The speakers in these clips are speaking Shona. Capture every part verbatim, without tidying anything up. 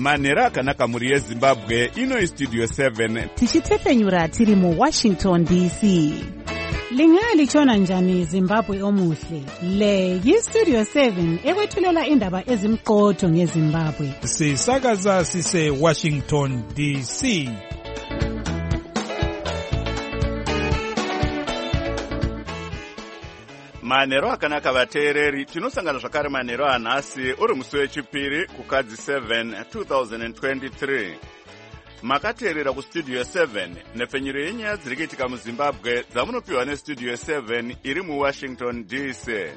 Manhero akanaka muri yeZimbabwe, ino Studio seven. Tichitefenyura tiri mu Washington D C. Lingali chona njani Zimbabwe omuhle. Le yi Studio seven ekwethulela indaba ezimqotho ngeZimbabwe. Sisakaza sise Washington D C. Manhero akanaka vateereri, tinosangana zvakare manhero anhasi uri musi wechipiri kukadzi seven two thousand twenty-three. Makateerera kuStudio seven nepfenyuro yenyaya dziri kuitika muZimbabwe dzamunopiwa neStudio seven iri muWashington D C.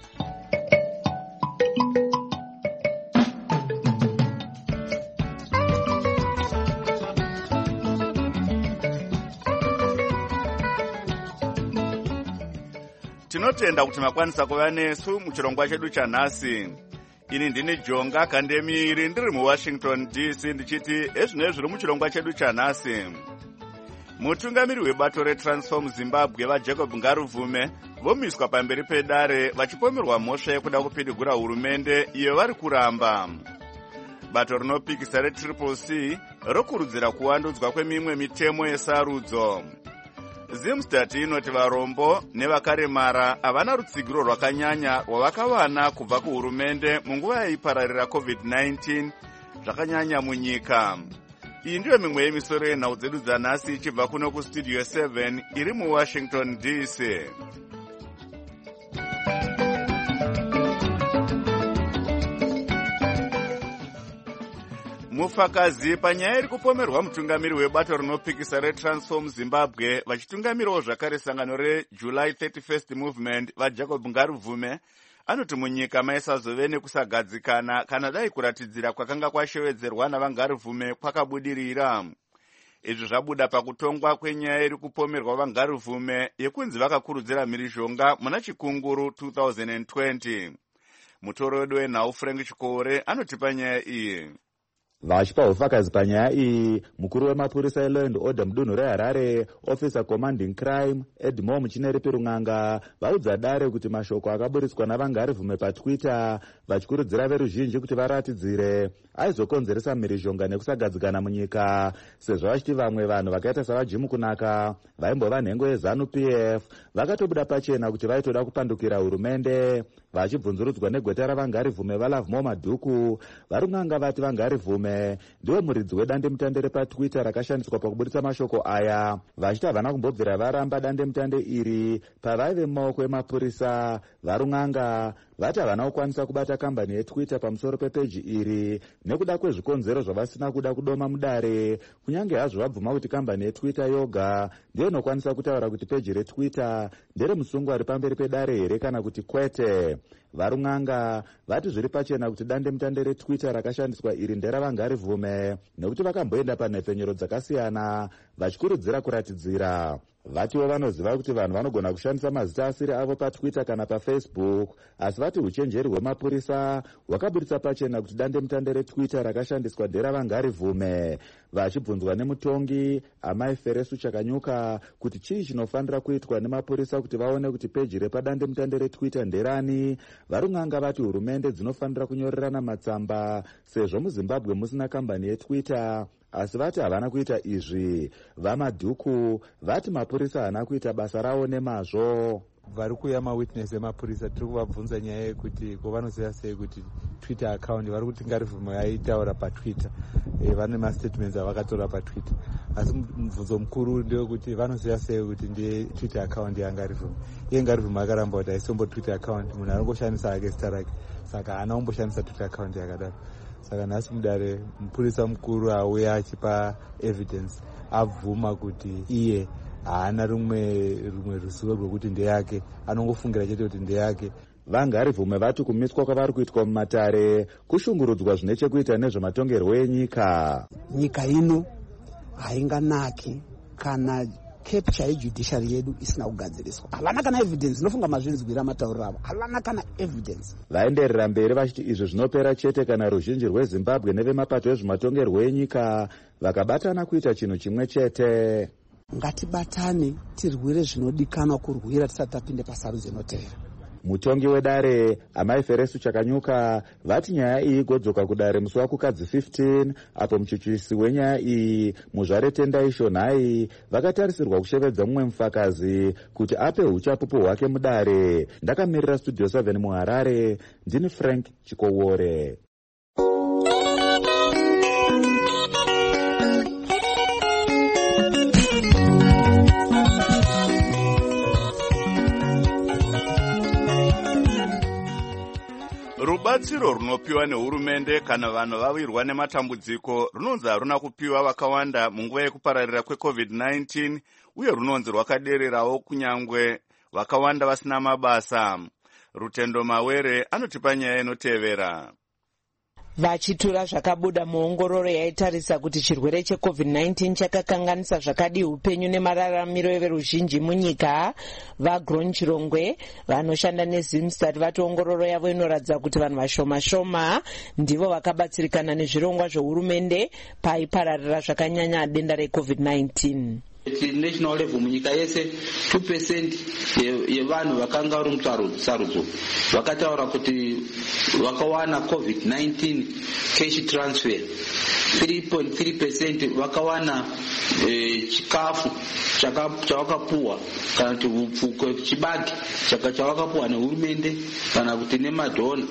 Tinotenda kuti makwanisa kuva nesu muchirongwa chedu chanhasi. Ini ndini Jonga Kandemiri ndiri muWashington D C ndichiti ezvinezvi zviri muchirongwa chedu chanhasi. Mutungamiri webato reTransform Zimbabwe vaJacob Ngaruvume vomiswa pamberi pedare vachipomerwa mhosva yekuda kupidigura hurumende iyo vari kuramba. Bato rinopikisa reTriple C rokurudzira kuwandudzwa kwemimwe mitemo yesarudzo. Zimstat inoti varombo nevakaremara havana rutsigiro rwakanyanya rwavakawana kubva kuhurumende munguva yaipararira covid nineteen zvakanyanya munyika. Iyi ndiyo mimwe yemisoro yenhau dzedu dzanhasi ichibva kuno kuStudio seven iri muWashington D C. Mufakazi panyaya iri kupomerwa mutungamiri webato rinopikisa reTransform Zimbabwe vachitungamirawo zvakare sangano reJuly thirty-first Movement vaJacob Ngaruvume anoti munyika maisazove nekusagadzikana kana dai kuratidzira kwakanga kwashevedzerwa navangaruvume kwakabudirira. Izvi zvabuda pakutongwa kwenyaya iri kupomerwa vangaruvume yekunzi vakakurudzira mhirizhonga muna chikunguru two thousand twenty. Mutoro wedu wenhau Frank Chikore anotipa nyaya iyi. Vachipa ufakazi panyaya iyi, mukuru wemapurisa eLaw and Order mudunhu reHarare, Officer Commanding Crime Edmore Muchineri Pirunganga vaudza dare kuti mashoko akaburitswa navangaruvume paTwitter vachikurudzira veruzhinji kuti varatidzire aizokonzeresa mhirizhonga nekusagadzikana munyika, sezvo vachiti vamwe vanhu vakaita savaJim Kunaka vaimbova nhengo yeZANU-P F vakatobuda pachena kuti vaitoda kupandukira hurumende. Vachibvunzurudzwa negweta ravangaruvume vaLovemore Madhuku, Varunganga vati vangaruvume ndiwe muridzi wedandemutande repaTwitter rakashandiswa pakuburitsa mashoko aya, vachiti havana kumbobvira varamba dandemutande iri pavaive mumaoko emapurisa. Varunganga vati havana kukwanisa kubata kambani yeTwitter pamusoro pepeji iri nekuda kwezvikonzero zvavasina kuda kudoma mudare, kunyange hazvo vabvuma kuti kambani yeTwitter yoga ndiyo inokwanisa kutaura kuti peji reTwitter ndere musungwa ari pamberi pedare here kana kuti kwete. Varunganga vati zviri pachena kuti dandemutande reTwitter rakashandiswa iri nderavangaruvume nekuti vakamboenda panhepfenyuro dzakasiyana vachikurudzira kuratidzira. Vatiwo vanoziva kuti vanhu vanogona kushandisa mazita asiri avo paTwitter kana paFacebook, asi vati uchenjeri hwemapurisa hwakaburitsa pachena kuti dandemutande reTwitter rakashandiswa nderavangaruvume. Vachibvunzwa nemutongi Amai Feresu Chakanyuka kuti chii chinofanira kuitwa nemapurisa kuti vaone kuti peji repadandemutande reTwitter nderani, Varunganga vati hurumende dzinofanira kunyorerana matsamba sezvo muZimbabwe musina kambani yeTwitter, asi vati havana kuita izvi. VaMadhuku vati mapurisa hana kuita basa rawo nemazvo. Vari kuuya mawitness emapurisa tiri kuvabvunza nyaya yekuti ko vanoziva sei kuti Twitter account vari kuti Ngaruvume aitaura paTwitter, e, vane mastatements avakatora paTwitter, asi mubvunzo mukuru ndewekuti vanoziva sei kuti ndiye Twitter account yaNgaruvume. Iye Ngaruvume akaramba kuti haisombo Twitter account, munhu arongoshandisa hake zita rake, saka haana kumboshandisa Twitter account yakadaro. Saka nhasi mudare mupurisa mukuru auya achipa evidence abvuma kuti iye haana rumwe rumwe ruzivo rwekuti ndeyake, anongofungira chete kuti ndeyake. Vangaruvume vati kumiswa kwavari kuitwa mumatare kushungurudzwa zvine chekuita nezvematongerwo enyika. Nyika ino hainganaki kana capture yejudiciary yedu isina kugadziriswa. Havana kana evidence, inofunga mazvinzwira matauriro avo, havana kana evidence. Vaenderera mberi vachiti izvi zvinopera chete kana ruzhinji rweZimbabwe nevemapato ezvematongerwo enyika vakabatana kuita chinhu chimwe chete. Ngatibatane tirwire zvinodikanwa kurwira tisati tapinde pasarudzo inotevera. Mutongi wedare amai Feresu Chakanyuka vati nyaya iyi igodzoka kudare musi wakukadzi fifteen apo muchuchisi wenyaya iyi muzvare Tendai Shonai vakatarisirwa kushevedza mumwe mufakazi kuti ape uchapupu hwake mudare. Ndakamirira Studio seven muHarare, ndini Frank Chikowore. Rubatsiro runopiwa nehurumende kana vanhu vawirwa nematambudziko runonzi haruna kupiwa vakawanda munguva yekupararira kwecovid nineteen uye runonzi rwakadererawo kunyangwe vakawanda vasina mabasa. Rutendo Mawere anotipa nyaya inotevera. Vachitura zvakabuda muongororo yaitarisa kuti chirwere checovid nineteen chakakanganisa zvakadii upenyu nemararamiro everuzhinji munyika, vaGron Chirongwe vanoshanda neZimstat vati ongororo yavo inoratidza kuti vanhu vashoma shoma ndivo vakabatsirikana nezvirongwa zvohurumende paipararira zvakanyanya denda recovid nineteen. National level munyika yese two percent yevanhu vakanga vari musarudzo vakataura kuti vakawana covid nineteen cash transfer. three point three percent vakawana chikafu chavakapuwa kana kuti chibagi chavakapuwa nehurumende kana kuti nemadhona.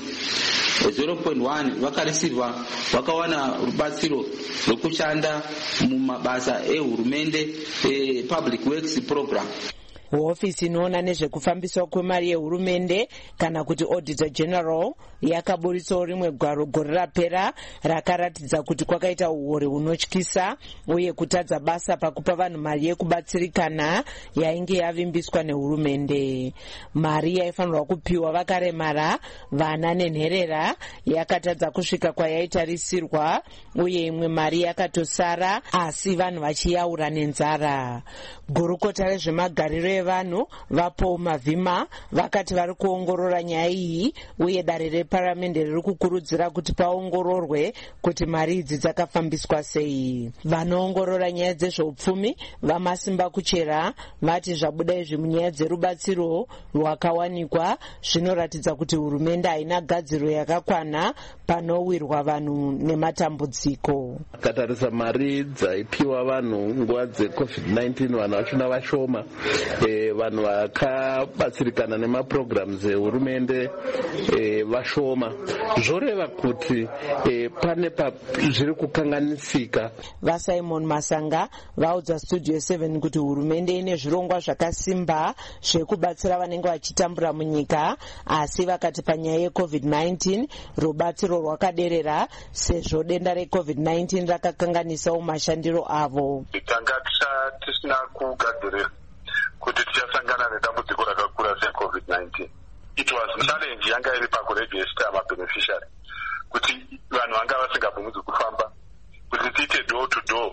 zero point one vakarisirwa vakawana rubatsiro rwekushanda mumabasa ehurumende public works program. Hofisi inoona nezvekufambiswa kwemari yehurumende kana kuti Auditor General yakaburitsawo rimwe gwaro gore rapera rakaratidza kuti kwakaita uhure hunotyisa uye kutadza basa pakupa vanhu mari yekubatsirikana yainge yavimbiswa nehurumende. Mari yaifanirwa kupiwa vakaremara, vana nenherera yakatadza kusvika kwayaitarisirwa uye imwe mari yakatosara asi vanhu vachiyaura nenzara. Gurukota rezvemagariro vanhu vapo Mavhima vakati vari kuongorora nyaya iyi uye dare reparamende riri kukurudzira kuti paongororwe kuti mari idzi dzakafambiswa sei. Vanoongorora nyaya dzezveupfumi vaMasimba Kuchera vati zvabuda izvi munyaya dzerubatsiro rwakawanikwa zvinoratidza kuti hurumende haina gadziro yakakwana panowirwa vanhu nematambudziko. Katarisa mari dzaipiwa vanhu nguva dzecovid nineteen vanhu vachona vashoma. E, vanhu vakabatsirikana nemaprograms ehurumende e, vashoma. Zvoreva kuti e, pane zviri kukanganisika. VaSimon Masanga vaudza Studio seven kuti hurumende ine zvirongwa zvakasimba zvekubatsira vanenge vachitambura munyika, asi vakati panyaya yecovid nineteen rubatsiro rwakaderera sezvo denda recovid nineteen rakakanganisawo mashandiro avo. Tanga tisina kugadzirira kuti tichasangana nedambudziko rakakura secovid nineteen. It was a challenge yanga iri pakuregister amabeneficiary kuti vanhu vanga vasingabvumidzi kufamba kuti tiite door to door.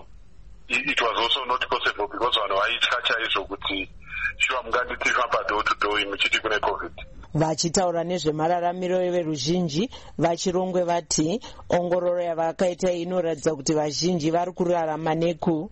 It was also not possible because vanhu vaitya chaizvo kuti shuwa mungandifamba door to door muchiti kune covid. Vachitaura nezvemararamiro everuzhinji, vaChirongwe vati ongororo yavakaita inoratidza kuti vazhinji vari kurarama neku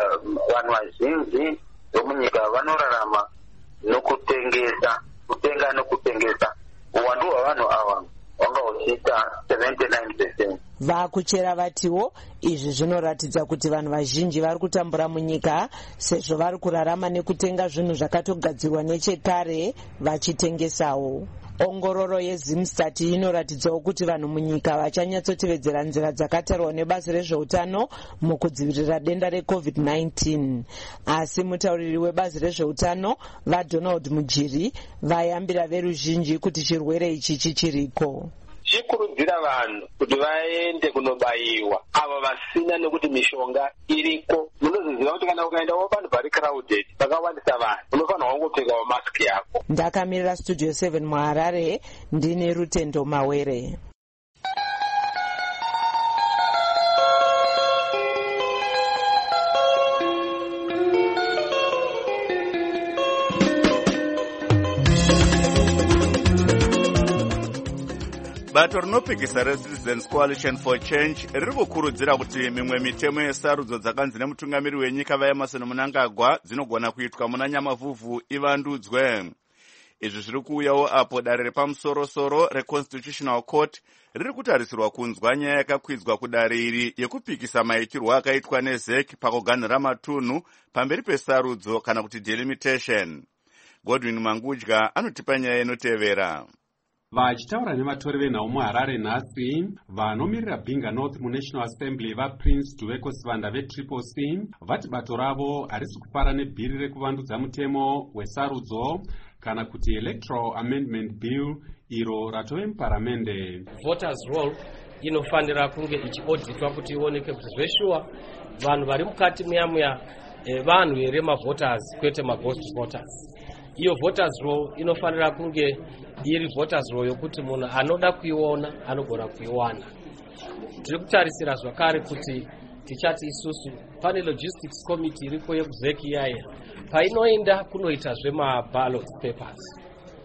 vanhu vazhinji vemunyika vanorarama nokutengesa, kutenga nokutengesa. Uwandu hwavanhu ava wanga uchiita seventy-nine percent. VaKuchera vatiwo izvi zvinoratidza kuti vanhu vazhinji vari kutambura munyika sezvo vari kurarama nekutenga zvinhu zvakatogadzirwa nechekare vachitengesawo. Ongororo yeZimstat inoratidzawo kuti vanhu munyika vachanyatsotevedzera nzira dzakatarwa nebazi rezveutano mukudzivirira denda recovid nineteen. Asi mutauriri webazi rezveutano vaDonald Mujiri vayambira veruzhinji kuti chirwere ichi chichiriko. Chikurudzira vanhu kuti vaende kunobayiwa ava vasina nekuti mishonga iriko. Munoziziva kuti kana ukaendawo vanhu vari crowded vakawandisa vanhu unofanirwa kungopfekawo mask yako. Ndakamirira Studio seven muHarare, ndine Rutendo Mawere. Bato rinopikisa reCitizens Coalition for Change riri kukurudzira kuti mimwe mitemo yesarudzo dzakanzi nemutungamiri wenyika vaEmerson Mnangagwa dzinogona kuitwa muna Nyamavhuvhu ivandudzwe. Izvi zviri kuuyawo apo dare repamusoro-soro reConstitutional Court riri kutarisirwa kunzwa nyaya yakakwidzwa kudare iri yekupikisa maitirwo akaitwa neZ E C pakuganhura matunhu pamberi pesarudzo kana kuti delimitation. Godwin Mangudya anotipa nyaya inotevera. Vachitaura nevatori venhau muHarare nhasi, vanomirira Bhinga North muNational Assembly vaPrince Duveko Sivanda veTriple C vati bato ravo harisi kufara nebhiri rekuvandudza mutemo wesarudzo kana kuti Electoral Amendment Bill iro ratove muparamende. Voters roll inofanira kunge ichiauditwa kuti ioneke kuti zveshuwa vanhu vari mukati muyamuya e, vanhu here mavoters kwete maghost voters. Iyo voters roll inofanira kunge iri voters roll yokuti munhu anoda kuiona anogona kuiwana. Tiri kutarisira zvakare kuti tichati isusu pane logistics committee iripo yekuZ E C iyaya painoenda kunoita zvemaballot papers.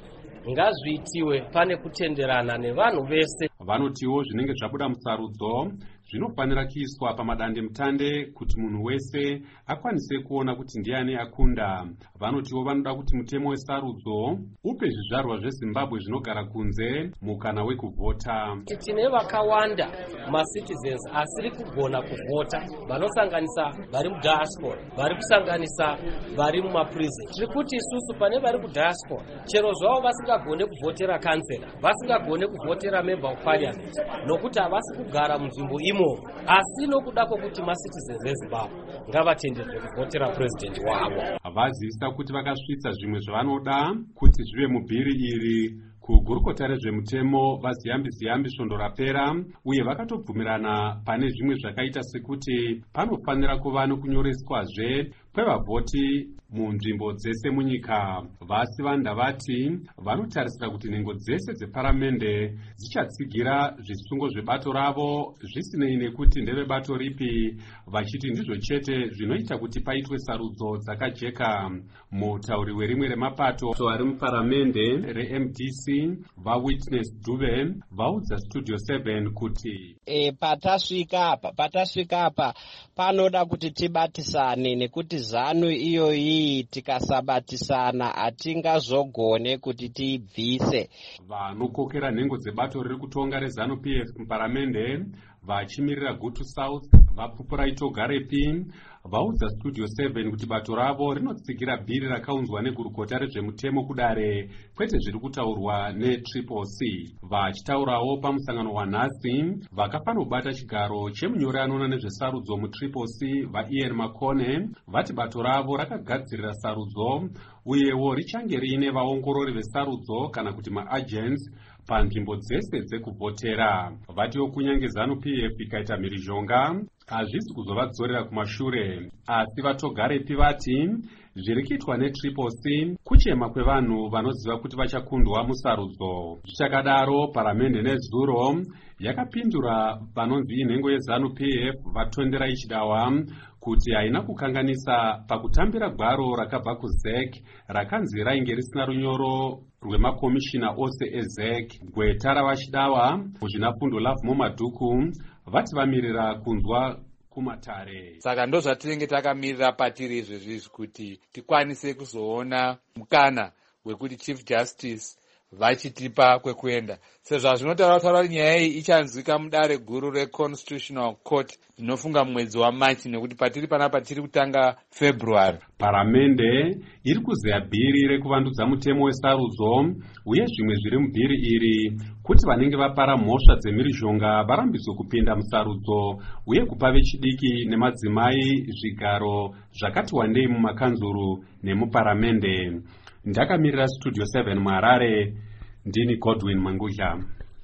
Ngazviitiwe pane kutenderana nevanhu vese. Vanotiwo zvinenge zvabuda musarudzo zvinofanira kuiswa pamadande mutande kuti munhu wese akwanise kuona kuti ndiani akunda. Vanotiwo vanoda kuti mutemo wesarudzo upe zvizvarwa zveZimbabwe zvinogara kunze mukana wekuvhota. Tine vakawanda macitizens asiri kugona kuvhota, vanosanganisa vari mudiaspora, vari kusanganisa vari mumaprison. Tiri kuti isusu pane vari kudiaspora chero zvavo vasingagone kuvhotera kansela, vasingagone kuvhotera member of parliament nokuti havasi kugara munzvimbo imo, asi nokuda kwokuti macitizens eZimbabwe ngavatendedzwe kuvhotera president wavo. Vazivisa kuti vakasvitsa zvimwe zvavanoda kuti zvive mubhiri iri kugurukota rezvemutemo vaziyambi ziyambi svondo rapera, uye vakatobvumirana pane zvimwe zvakaita sekuti panofanira kuva nokunyoreswazve kwevavhoti munzvimbo dzese munyika. Vasi vanda vati vanotarisira kuti nhengo dzese dzeparamende dzichatsigira zvisungo zvebato ravo zvisinei nekuti ndevebato ripi, vachiti ndizvo chete zvinoita kuti paitwe sarudzo dzakajeka. Mutauri werimwe remapato ari muparamende reM D C vaWitness Dube vaudza Studio seven kuti e, patasvika apa patasvika apa panoda kuti tibatisane nekuti zanu iyoyi tikasabatisana hatingazogone kuti tiibvise. Vanokokera nhengo dzebato riri kutonga reZanu P F muparamende vachimirira Gutu South vapupura itogarepi vaudza Studio seven kuti bato ravo rinotsigira bhiri rakaunzwa negurukota rezvemutemo kudare kwete zviri kutaurwa neTriple C. Vachitaurawo pamusangano wanhasi vakafanobata chigaro chemunyori anoona nezvesarudzo muTriple C vaIan Makone vati bato ravo rakagadzirira sarudzo uyewo richange riine vaongorori vesarudzo kana kuti maagents panzvimbo dzese dzekuvhotera. Vatiwo kunyange Zanu P F ikaita mhirizhonga hazvisi kuzovadzorera kumashure, asi vatogarepi vati zviri kuitwa neTriple C kuchema kwevanhu vanoziva kuti vachakundwa musarudzo. Zvichakadaro paramende nezuro yakapindura vanonzi inhengo yeZanu P F vatondera ichidawa kuti haina kukanganisa pakutambira gwaro rakabva kuZ E C rakanzi rainge risina runyoro rwemakomishina ose eZ E C. Gweta ravachidawa muzvinafundo Love Madhuku vati vamirira kunzwa kumatare. Saka ndo zvatinenge takamirira patiri izvezvi kuti tikwanise kuzoona mukana wekuti Chief Justice vachitipa kwekuenda. Sezvo zvinotaura taura nyaya iyi ichanzwika mudare guru reConstitutional Court ndinofunga mwedzi waMarch nekuti patiri panapa tiri kutanga February. Paramende iri kuzeya bhiri rekuvandudza mutemo wesarudzo uye zvimwe zviri mubhiri iri kuti vanenge vapara mhosva dzemhirizhonga varambidzwe kupinda musarudzo uye kupa vechidiki nemadzimai zvigaro zvakati wandei mumakanzuru nemuparamende. Ndakamirira Studio seven muHarare, ndini Godwin Mangudya.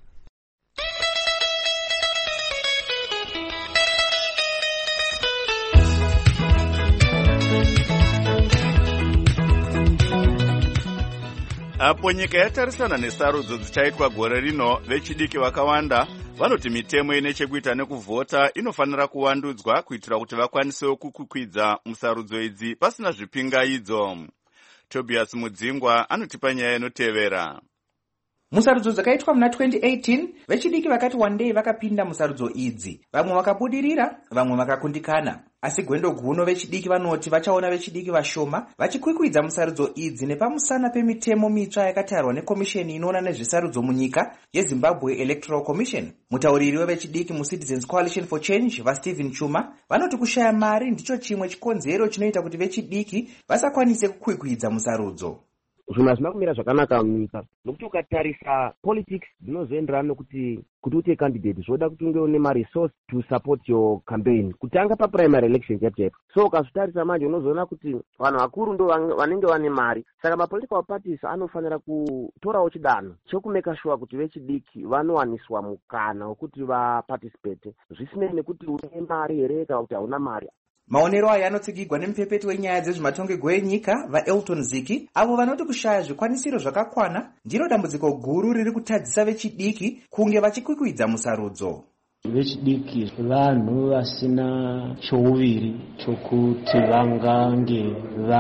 Apo nyika yatarisana nesarudzo dzichaitwa gore rino, vechidiki vakawanda vanoti mitemo ine chekuita nekuvhota inofanira kuwandudzwa kuitira kuti vakwanisewo kukwidza musarudzo idzi pasina zvipingaidzo. Tobias Mudzingwa anotipa nyaya inotevera. Musarudzo dzakaitwa muna twenty eighteen, vechidiki vakati wandei vakapinda musarudzo idzi. Vamwe vakabudirira, vamwe vakakundikana. Asi gwendo guno vechidiki vanoti vachaona vechidiki vashoma vachikwikwidza musarudzo idzi nepamusana pemitemo mitsva yakatarwa nekomisheni inoona nezvesarudzo munyika yeZimbabwe Electoral Commission. Mutauriri wevechidiki muCitizens Coalition for Change vaStephen Chuma vanoti kushaya mari ndicho chimwe chikonzero chinoita kuti vechidiki vasakwanise kukwikwidza musarudzo. Zvinhu hazvina kumira zvakanaka munyika nokuti ukatarisa politics dzinozoenderana nokuti kuti uite candidate zvoda kuti unge une maresource to support your campaign kutanga paprimary election chete. So ukazvitarisa manje unozoona kuti vanhu vakuru ndo vanenge vane mari, saka mapolitical parties anofanira kutorawo chidanho chekumeka sure kuti vechidiki vanowaniswa mukana wekuti vaparticipate zvisinei nekuti une mari here kana kuti hauna mari. Maonero aya anotsigirwa nemupepeti wenyaya dzezvematongerwo enyika vaElton Ziki avo vanoti kushaya zvikwanisiro zvakakwana ndiro dambudziko guru riri kutadzisa vechidiki kunge vachikwikwidza musarudzo. Vechidiki vanhu vasina chouviri chokuti vangange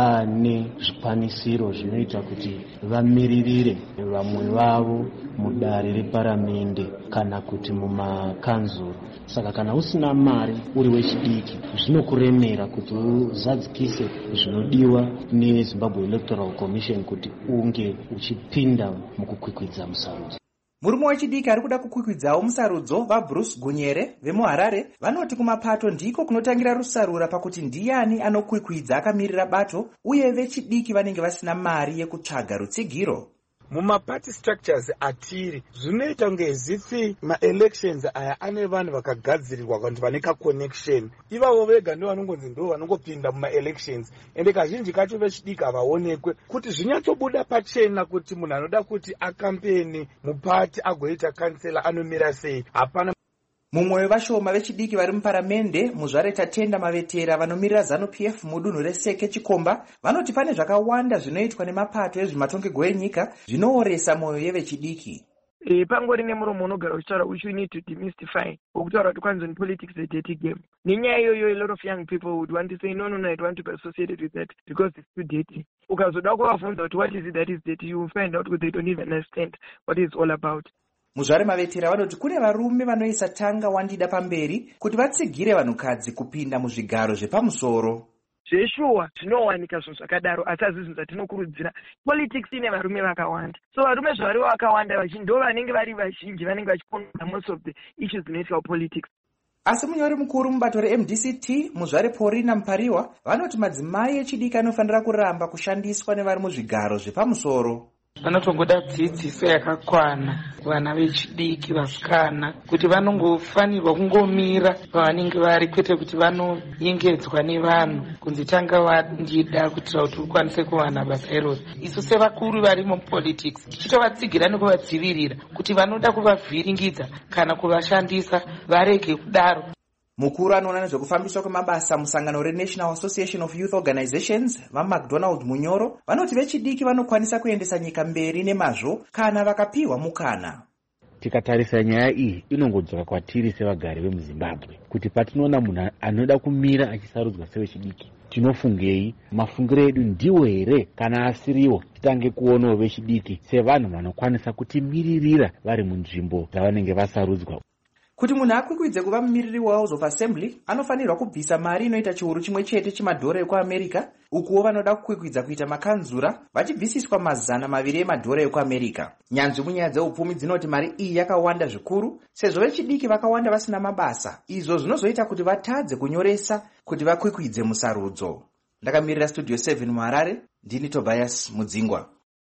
vane zvikwanisiro zvinoita kuti vamiririre vamwe vavo mudare reparamende kana kuti mumakanzuro. Saka kana usina mari uri wechidiki zvinokuremera kuti uzadzikise zvinodiwa neZimbabwe Electoral Commission kuti unge uchipinda mukukwikwidza musarudzo. Murume wechidiki ari kuda kukwikwidzawo musarudzo vaBruce Gunyere vemuHarare vanoti kumapato ndiko kunotangira rusarura pakuti ndiani anokwikwidza akamirira bato uye vechidiki vanenge vasina mari yekutsvaga rutsigiro. Muma-party structures atiri zvinoita kunge zvifi ma-elections aya ane vanhu vakagadzirirwa kuti vane ka-connection. Ivavo vega ndo vanongonzi ndo vanongopinda muma-elections ende kazhinji kacho vechidiki havaonekwe kuti zvinyatsobuda pachena kuti munhu anoda kuti akampeni mupati agoita kansela anomira sei. Hapana. Mumwe wevashoma vechidiki vari muparamende muzvare Tatenda Mavetera vanomirira ZANU-P F mudunhu reSeke Chikomba vanoti pane zvakawanda zvinoitwa nemapato ezvematongerwo enyika zvinooresa mwoyo yevechidiki. E, pangori nemuromo unogara uchitaura which we need to demystify wokutaura kuti kwanzi politics is a dirty game. Nenyaya iyoyo a lot of young people would want to say no no no I don't want to be associated with that because it's too dirty. Ukazoda kuvabvunza kuti what is it that is dirty, you will find out because they don't even understand what it's all about. Muzvare Mavetera vanoti kune varume vanoisa tanga wandida pamberi kuti vatsigire vanhukadzi kupinda muzvigaro zvepamusoro. Zveshuwa zvinowanika zvinhu zvakadaro asi hazvo zvinhu zvatinokurudzira. Politics ine varume vakawanda, so varume zvariwo vakawanda vazhinji ndo vanenge vari vazhinji vanenge vachikonza most of the issues dzinoitwa politics. Asi munyori mukuru mubato reM D C T muzvare Paulina Mpariwa vanoti madzimai echidiki anofanira kuramba kushandiswa nevari muzvigaro zvepamusoro. Vanotongoda dzidziso yakakwana vana vechidiki vasikana kuti vanongofanirwa kungomira pavanenge vari kwete kuti vanoyengedzwa nevanhu kunzi tanga wandida kuitira kuti ukwanise kuwana basa iroro. Isu sevakuru vari mupolitics tichitovatsigira nekuvadzivirira kuti vanoda kuvavhiringidza kana kuvashandisa varege kudaro. Mukuru anoona nezvekufambiswa kwemabasa musangano reNational Association of Youth Organizations vaMcDonald Munyoro vanoti vechidiki vanokwanisa kuendesa nyika mberi nemazvo kana vakapiwa mukana. Tikatarisa nyaya iyi inongodzoka kwatiri sevagari vemuZimbabwe kuti patinoona munhu anoda kumira achisarudzwa sevechidiki tinofungei, mafungiro edu ndiwo here kana asiriwo. Titange kuonawo vechidiki sevanhu vanokwanisa kutimiririra vari munzvimbo dzavanenge vasarudzwa. Kuti munhu akwikwidze kuva mumiriri weHouse of Assembly anofanirwa kubvisa mari inoita chiuru chimwe chete chemadhora ekuAmerica, ukuwo vanoda kukwikwidza kuita makanzura vachibvisiswa mazana maviri emadhora ekuAmerica. Nyanzvi munyaya dzeupfumi dzinoti mari iyi yakawanda zvikuru sezvo vechidiki vakawanda vasina mabasa, izvo zvinozoita kuti vatadze kunyoresa kuti vakwikwidze musarudzo. Ndakamirira Studio seven muHarare, ndini Tobias Mudzingwa.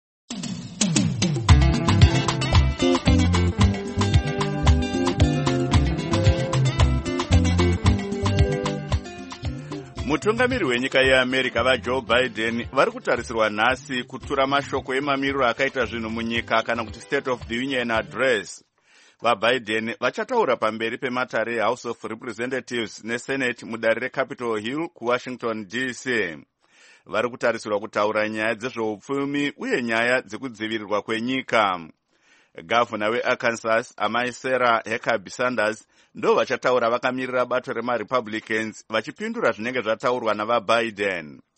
Mutungamiri wenyika yeAmerica vaJoe Biden vari kutarisirwa nhasi kutura mashoko emamiriro akaita zvinhu munyika kana kuti State of the Union Address. VaBiden vachataura pamberi pematare eHouse of Representatives neSenate mudare reCapitol Hill kuWashington D C. Vari kutarisirwa kutaura nyaya dzezveupfumi uye nyaya dzekudzivirirwa kwenyika. Gavana weArkansas amai Sarah Huckabee Sanders ndo vachataura vakamirira bato remaRepublicans vachipindura zvinenge zvataurwa navaBiden.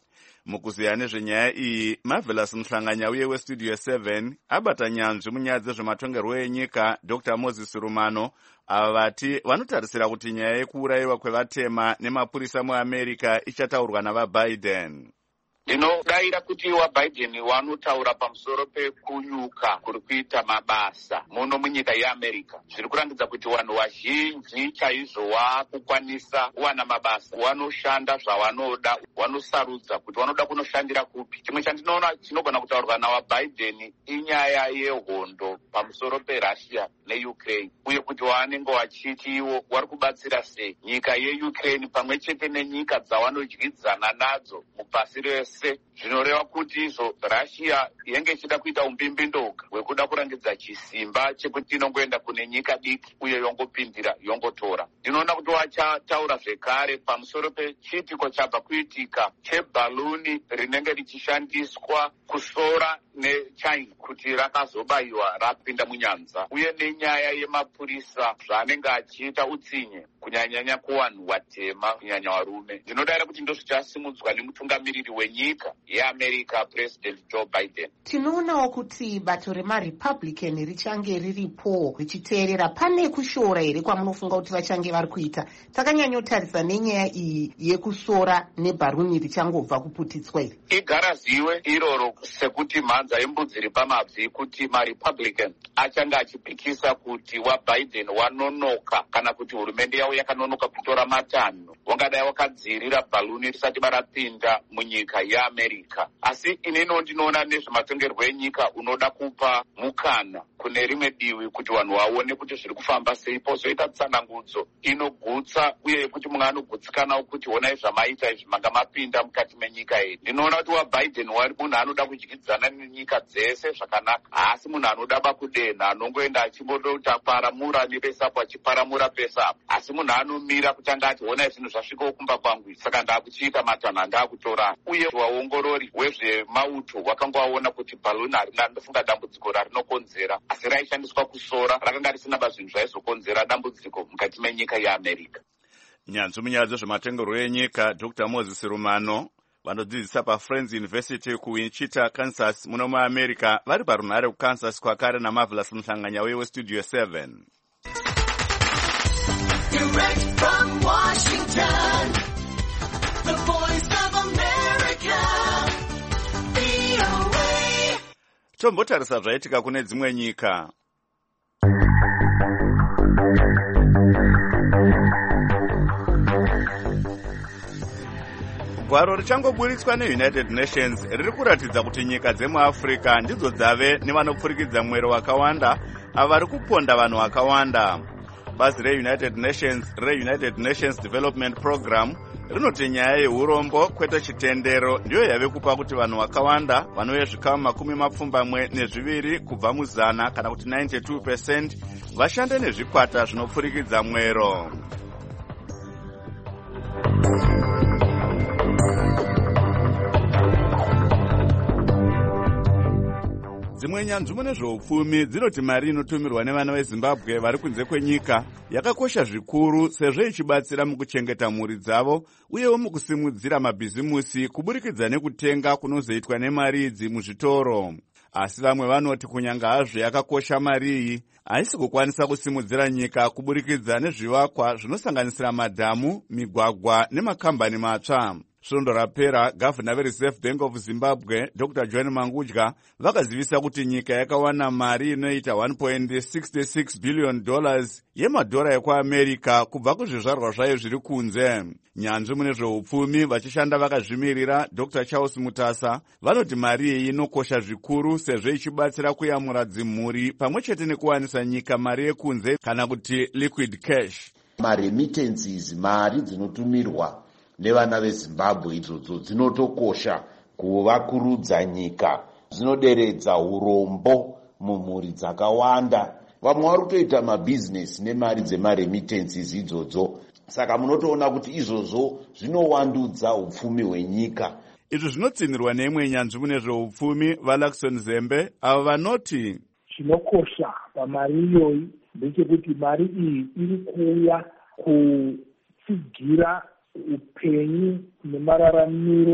Mukuziya nezvenyaya iyi, Marvelous Muhlanganya uye westudio seven abata nyanzvi munyaya dzezvematongerwo enyika Doctor Moses Rumano, ava vati vanotarisira kuti nyaya yekuurayiwa kwevatema nemapurisa muAmerica ichataurwa navaBiden. Ndinodayira kuti vaBiden vanotaura pamusoro pekunyuka kuri kuita mabasa muno munyika yeAmerica. Zviri kurangidza kuti vanhu vazhinji chaizvo vakukwanisa kuwana mabasa, vanoshanda zvavanoda, vanosarudza kuti vanoda kunoshandira kupi. Chimwe chandinoona chinogona kutaurwa navaBiden inyaya yehondo pamusoro peRussia neUkraine, uye kuti vanenge vachiti ivo vari kubatsira sei nyika yeUkraine pamwe chete nenyika dzavanodyidzana nadzo mupasi rese. Zvinoreva kuti izvo Russia yenge ichida kuita umbimbindo hwekuda kurangidza chisimba chekuti inongoenda kune nyika diki uye yongopindira yongotora. Ndinoona kuti vachataura zvekare pamusoro pechitiko chabva kuitika chebhaluni rinenge richishandiswa kusora neChina kuti rakazobayiwa rapinda munyanza, uye nenyaya yemapurisa zvaanenge achiita utsinye kunyanyanya kuvanhu vatema kunyanya varume. Ndinodara kuti ndozvichasimudzwa nemutungamiriri wenyika yeAmerica, President Joe Biden. Tinoonawo kuti bato remaRepublican richange riripo richiteerera. Pane kushora here kwamunofunga kuti vachange vari kuita? Takanyanyotarisa nenyaya iyi yekusora nebharuni richangobva kuputitswa iri. Igara ziwe iroro sekuti mhanza yembudzi iri pamabvi kuti maRepublican achange achipikisa kuti waBiden wanonoka kana kuti hurumende yavo yakanonoka kutora matanho wangadai wakadzirira bhaluni risati barapinda munyika yeAmerica. Asi inino ndinoona nezvematongerwo enyika unoda kupa mukana kune rimwe divi kuti vanhu vaone kuti zviri kufamba sei, pozoita tsanangudzo inogutsa uye kuti munhu anogutsikanawo kuti honai zvamaita izvi manga mapinda mukati menyika yedu. Ndinoona kuti waBiden wari munhu anoda kudyidzana nenyika dzese zvakanaka, haasi munhu anoda bakudenha anongoenda achimbodota paramura nepesapo achiparamura pesapo, asi munhu anomira kuti anga ati honai zvinhu zvasvikawo kumba kwangu, saka ndaakuchiita matanho andaakutora. Uye waongorori wezvemauto wakanga waona kuti bhaluni harina ndofunga dambudziko rarinokonzera, asi raishandiswa kusora rakanga risina bazvinhu zvaizokonzera dambudziko mukati menyika yeAmerica. Nyanzvi munyaya dzezvematongerwo enyika Doctor Moses Rumano vanodzidzisa paFriends University kuWichita, Kansas muno muAmerica vari parunhare kuKansas kwakare naMarvelous Muhlanganya westudio seven. Direct from Washington, the voice of America, V O A. Tombotarisa zvaitika kune dzimwe nyika. Gwaro richangoburitswa neUnited Nations riri kuratidza kuti nyika dzemuAfrica ndidzo dzave nevanopfurikidza mwero wakawanda ava vari kuponda vanhu vakawanda. Bazi reUnited Nations reUnited Nations Development Program rinoti nyaya yeurombo kwete chitendero ndiyo yave kupa kuti vanhu vakawanda vanouya zvikamu makumi mapfumbamwe nezviviri kubva muzana kana kuti ninety-two percent vashande nezvikwata zvinopfurikidza mwero. Dzimwe nyanzvi mune zveupfumi dzinoti mari inotumirwa nevana veZimbabwe vari kunze kwenyika yakakosha zvikuru sezvo ichibatsira mukuchengeta mhuri dzavo uyewo mukusimudzira mabhizimusi kuburikidza nekutenga kunozoitwa nemari idzi muzvitoro. Asi vamwe vanoti kunyanga hazvo yakakosha mari iyi haisi kukwanisa kusimudzira nyika kuburikidza nezvivakwa zvinosanganisira madhamu, migwagwa nemakambani matsva. Svondo rapera gavhana veReserve Bank of Zimbabwe Doctor John Mangudya vakazivisa kuti nyika yakawana mari inoita one point six six billion dollars yemadhora ekuAmerica kubva kuzvizvarwa zvayo zviri kunze. Nyanzvi mune zveupfumi vachishanda vakazvimirira Doctor Charles Mutasa vanoti mari iyi inokosha zvikuru sezvo ichibatsira kuyamura dzimhuri pamwe chete nekuwanisa nyika mari yekunze kana kuti liquid cash. Maremittances, mari dzinotumirwa nevana veZimbabwe idzodzo dzinotokosha kuvakurudza nyika, dzinoderedza urombo mumhuri dzakawanda. Vamwe vari kutoita mabhizinesi nemari dzemaremittances idzodzo, saka munotoona kuti izvozvo zvinowandudza upfumi hwenyika. Izvi zvinotsinirwa neimwe nyanzvi mune zveupfumi vaLaxon Zembe ava vanoti chinokosha pamari iyoyi ndechekuti mari iyi iri kuuya kutsigira upenyu nemararamiro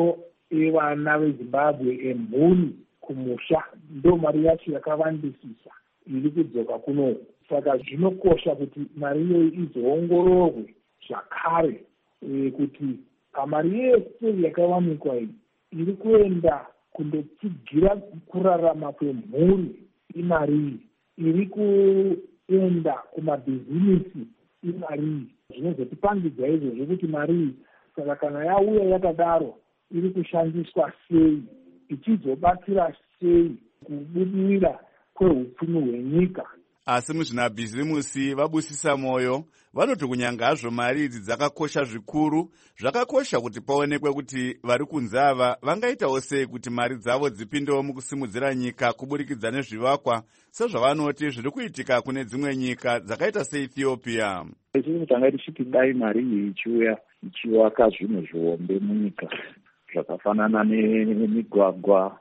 evana vezimbabwe emhuri kumusha ndo mari yacho yakavandisisa iri kudzoka kunoku. Saka zvinokosha kuti mari iyoyi izoongororwe zvakare e, kuti pamari yese yakawanikwa iyi iri kuenda kundotsigira kurarama kwemhuri imari iri kuenda kumabhizinisi imari zvinozotipangidza izvozvo kuti mari. Saka kana yauya yakadaro iri kushandiswa sei, ichizobatsira sei kubudirira kwehupfumi hwenyika. Asi muzvinabhizimusi vabusisa mwoyo vanoti kunyanga hazvo mari idzi dzakakosha zvikuru, zvakakosha kuti paonekwe kuti vari kunze ava vangaitawo sei kuti mari dzavo dzipindewo mukusimudzira nyika kuburikidza nezvivakwa sezvavanoti zviri kuitika kune dzimwe nyika dzakaita seEthiopia. Isusu tanga tichiti dai mari iyi ichiuya ichivaka zvinhu zvihombe munyika zvakafanana nemigwagwa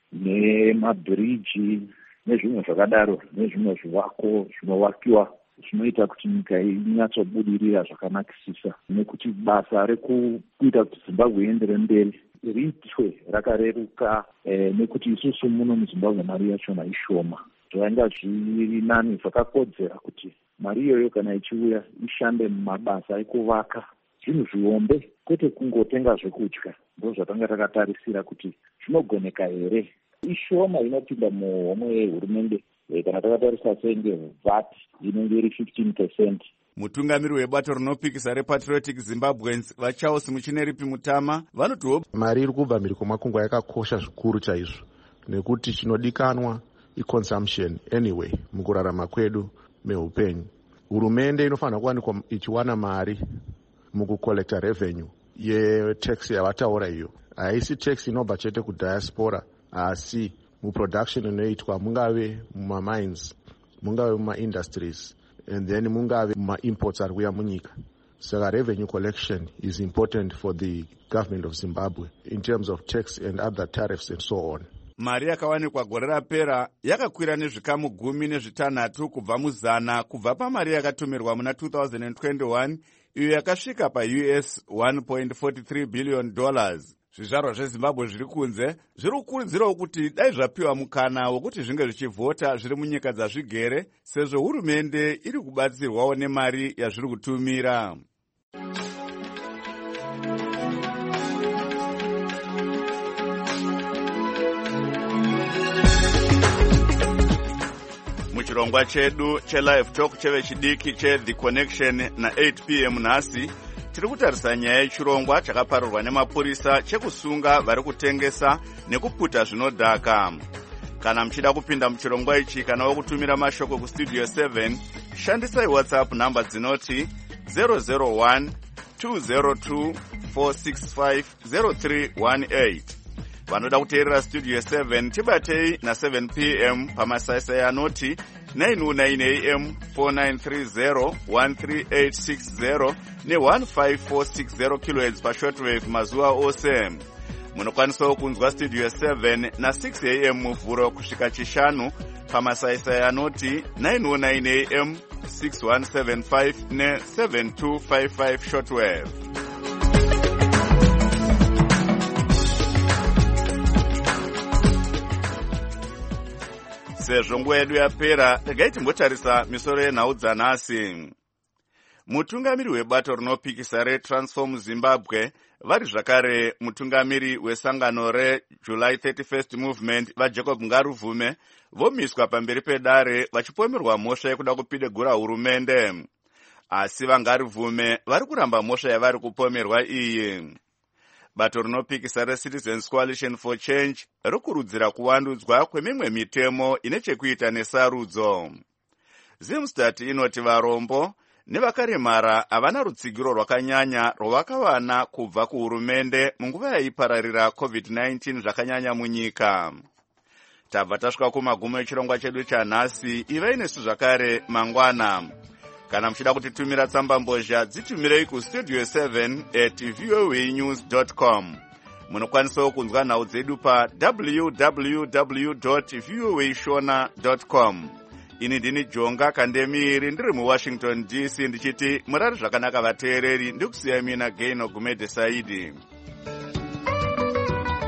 nemabhiriji nezvimwe zvakadaro, nezvimwe zvivako zvinovakiwa zvinoita kuti nyika inyatsobudirira zvakanakisisa, nekuti basa rekuita kuti Zimbabwe iendere mberi riitwe rakareruka, eh, nekuti isusu muno muZimbabwe mari yachona ishoma. Zvanga zviri nani, zvakakodzera kuti mari iyoyo kana ichiuya ishande mumabasa ekuvaka zvinhu zvihombe, kwete kungotenga zvekudya. Ndo zvatanga takatarisira kuti zvinogoneka here. Ishoma inopinda muhomwe yehurumende kana takatarisa senge V A T inenge iri fifteen percent. Mutungamiri webato rinopikisa rePatriotic Zimbabweans vaCharles Muchineripi Mutama vanotiwo mari iri kubva mhiri kwemakungwa yakakosha zvikuru chaizvo, nekuti chinodikanwa iconsumption anyway mukurarama kwedu meupenyu. Hurumende inofanira kuwanikwa ichiwana mari mukucollecta revenue yetax yavataura iyo. Haisi tax inobva chete kudiaspora, asi muproduction inoitwa mungave mumamines, mungave mumaindustries, and then mungave mumaimports ari kuya munyika. Saka revenue collection is important for the government of Zimbabwe in terms of tax and other tariffs and so on. Mari yakawanikwa gore rapera yakakwira nezvikamu gumi nezvitanhatu kubva muzana kubva pamari yakatumirwa muna two thousand twenty-one iyo yakasvika paU S one point four three billion dollars. Zvizvarwa zveZimbabwe zviri kunze zviri kukurudzirawo kuti dai zvapiwa mukana wekuti zvinge zvichivhota zviri munyika dzazvigere, sezvo hurumende iri kubatsirwawo nemari yazviri kutumira. Muchirongwa chedu chelive talk chevechidiki cheThe Connection na eight p m nhasi tiri kutarisa nyaya yechirongwa chakaparurwa nemapurisa chekusunga vari kutengesa nekuputa zvinodhaka. Kana muchida kupinda muchirongwa ichi kana wokutumira mashoko kustudio seven, shandisai WhatsApp namba dzinoti zero zero one two zero two four six five zero three one eight. Vanoda kuteerera studio seven tibatei na seven p m pamasaisai anoti nine oh nine a m four nine three zero one three eight six zero ne one five four six zero kilohertz pashortwave mazuva ose. Munokwanisawo kunzwa studio seven na six a m muvhuro kusvika chishanu pamasaisai anoti nine oh nine a m six one seven five ne seven two five five shortwave. Sezvo nguva yedu yapera, regai timbotarisa misoro yenhau dzanhasi. Mutungamiri webato rinopikisa reTransform Zimbabwe vari zvakare mutungamiri wesangano reJuly thirty-first Movement vaJacob Ngaruvume vomiswa pamberi pedare vachipomerwa mhosva yekuda kupidegura hurumende. Asi vaNgaruvume vari kuramba mhosva yavari kupomerwa iyi. Bato rinopikisa reCitizens Coalition for Change rikurudzira kuwandudzwa kwemimwe mitemo ine chekuita nesarudzo. Zimstat inoti varombo nevakaremara havana rutsigiro rwakanyanya rwavakawana kubva kuhurumende munguva yaipararira covid nineteen zvakanyanya munyika. Tabva tasvika kumagumo echirongwa chedu chanhasi. Ivai nesu zvakare mangwana. Kana muchida kutitumira tsamba mbozha dzitumirei kustudio seven at voa news dot com. Munokwanisawo kunzwa nhau dzedu pa w w w dot voa shona dot com. Ini ndini Jonga Kandemiri ndiri muWashington D C ndichiti murari zvakanaka vateereri, ndikusiyai mina Gaino Gumede Saidi.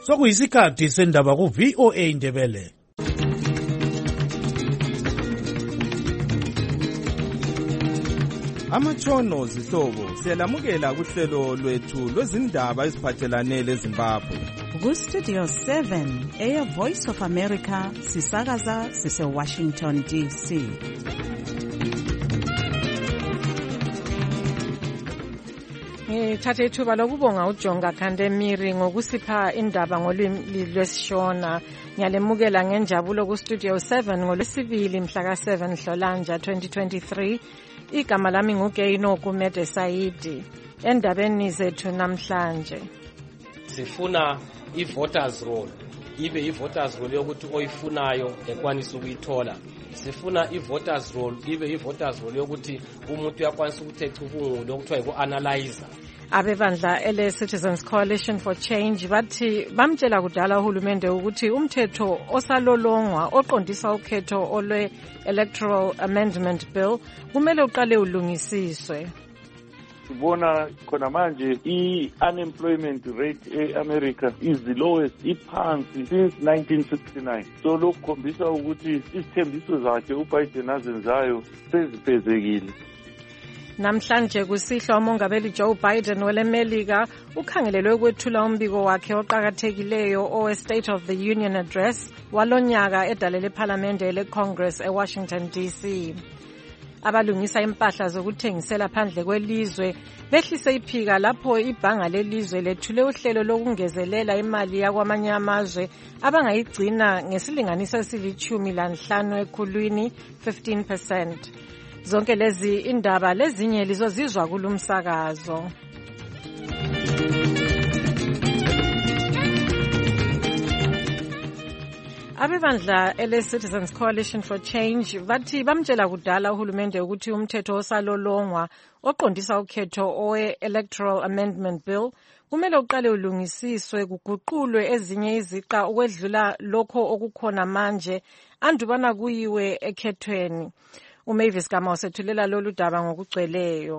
sokuyisikhathi sendaba ku-V O A Ndebele. Amatshono zihlobo siyalamukela kuhlelo lwethu lwezindaba eziphathelane leZimbabwe. Ku-Studio seven, Air Voice of America, sisakaza sise-Washington D C. Ngithathe ithuba lokubonga uJonga Khandemiri ngokusipha indaba ngolwimi lwesishona. Ngiyalemukela ngenjabulo ku-Studio seven ngolwesibili mhla ka seven Nhlolanja twenty twenty-three. Igama lami nguGayino Kumede Saidi. Endabeni zethu namhlanje sifuna i-voters roll ibe i-voters roll yokuthi oyifunayo ekwanisa ukuyithola. Sifuna i-voters roll ibe i-voters roll yokuthi umuntu uyakwanisa ukuthi ecubungule okuthiwa yiku-analyzer. Abebandla ele Citizens Coalition for Change bathi bamtshela kudala uhulumende ukuthi umthetho osalolongwa oqondisa ukhetho olwe Electoral Amendment Bill kumele uqale ulungisiswe. Sibona khona manje i-unemployment rate e-America is the lowest iphansi since nineteen sixty-nine. So lokhu khombisa ukuthi isithembiso zakhe uBiden azenzayo sezifezekile. Namhlanje kusihlwa umongameli Joe Biden welemelika ukhangelelwe ukwethula umbiko wakhe oqhakathekileyo owe State of the Union Address walonyaka edalele parliamente le Congress eWashington D C. Abalungisa impahla zokuthengisela phandle kwelizwe behlise iphika lapho ibhanga lelizwe lethule uhlelo lokungezelela imali yakwamanye amazwe abangayigcina ngesilinganiso esilichumi lanhlanu ekhulwini fifteen percent. Zonke lezi indaba lezinye lizozizwa kulumsakazo. Abebandla ele Citizens Coalition for Change bathi bamtshela kudala uhulumende ukuthi umthetho osalolongwa oqondisa ukhetho owe Electoral Amendment Bill kumele uqale ulungisiswe kuguqulwe ezinye iziqa ukwedlula lokho okukhona manje andubana kuyiwe ekhethweni. uMavis Gama usethulela lolu daba ngokugcweleyo.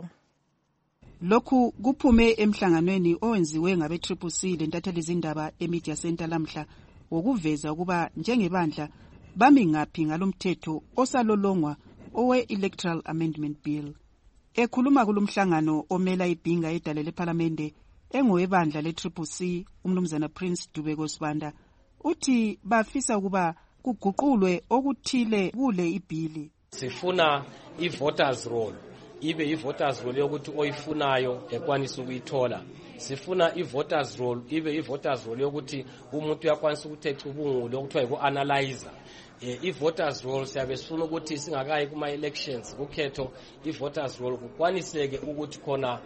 Lokhu kuphume emhlanganweni owenziwe ngabe Triple C lentatheli izindaba eMedia Center lamhla wokuveza ukuba njengebandla bami ngaphi ngalomthetho osalolongwa owe Electoral Amendment Bill. Ekhuluma kulomhlangano omela ibhinga edalele parliamente engowebandla le Triple C umnumzana Prince Dubeko Sibanda uthi bafisa ukuba kuguqulwe okuthile kule ibhili. Sifuna i-voters roll ibe i-voters roll yokuthi oyifunayo ekwanisa ukuyithola. Sifuna i-voters roll ibe i-voters roll yokuthi umuntu uyakwanisa ukuthi ecubungule okuthiwa yiku-analyzer. I-voters roll siyabe sifuna ukuthi singakayi kuma-elections kukhetho i-voters roll kukwaniseke ukuthi khona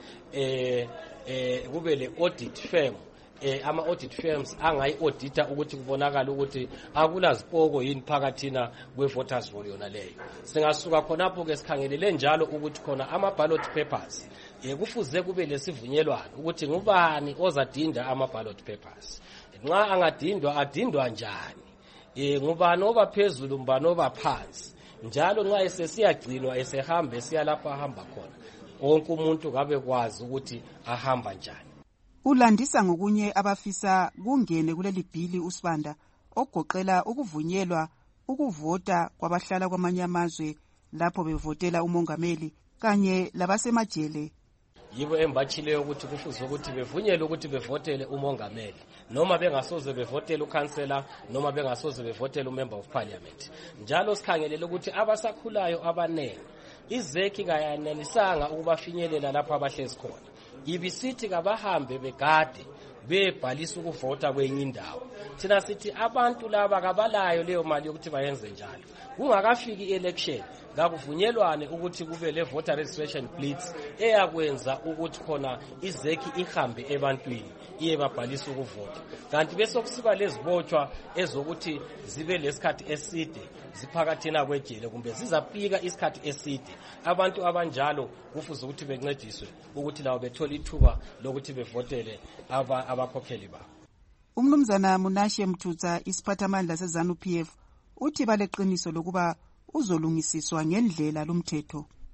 eh eh kube le audit firm eh ama audit firms angayi-audita ukuthi kubonakala ukuthi akulazipoko yini phakathina kwe-voters roll yona leyo. Singasuka khonapho ke sikhangelele njalo ukuthi khona ama-ballot papers eh kufuze kube lesivunyelwano ukuthi ngubani ozadinda ama-ballot papers. Nxa angadindwa adindwa njani, eh ngubani obaphezulu mbani obaphansi, njalo nxa esesiyagcinwa esehamba esiyalapha ahamba khona wonke umuntu kabe kwazi ukuthi ahamba njani. Ulandisa ngokunye abafisa kungene kuleli bhili uSibanda ogoqela ukuvunyelwa ukuvota kwabahlala kwamanye amazwe lapho bevotela umongameli kanye labasemajele. Yibo embatshileyo ukuthi kufuze ukuthi bevunyelwe ukuthi bevotele umongameli noma bengasoze bevotele ukhansela noma bengasoze bevotele umember of parliament. Njalo sikhangelele ukuthi abasakhulayo abanengi izeki kayanelisanga ukubafinyelela lapho abahlezi khona. Ibisithi kabahambe begade bebhalisa ukuvota kwenye indawo. Thina sithi abantu laba kabalayo leyo mali yokuthi bayenze njalo. Kungakafiki i-election ngakuvunyelwane ukuthi kube le voter registration blitz eyakwenza ukuthi khona izeki ihambe ebantwini iye babhalisa ukuvota. Kanti bese kusiba lezibotshwa ezokuthi zibe lesikhathi eside ziphakathina kwejele kumbe zizapika isikhathi eside. Abantu abanjalo kufuze ukuthi bencediswe ukuthi lawo bethola ithuba lokuthi bevotele aba abakhokheli babo. Umnumzana Munashe Mthutsa isiphathamandla seZANU P F uthi baleqiniso lokuba uzolungisiswa ngendlela lomthetho.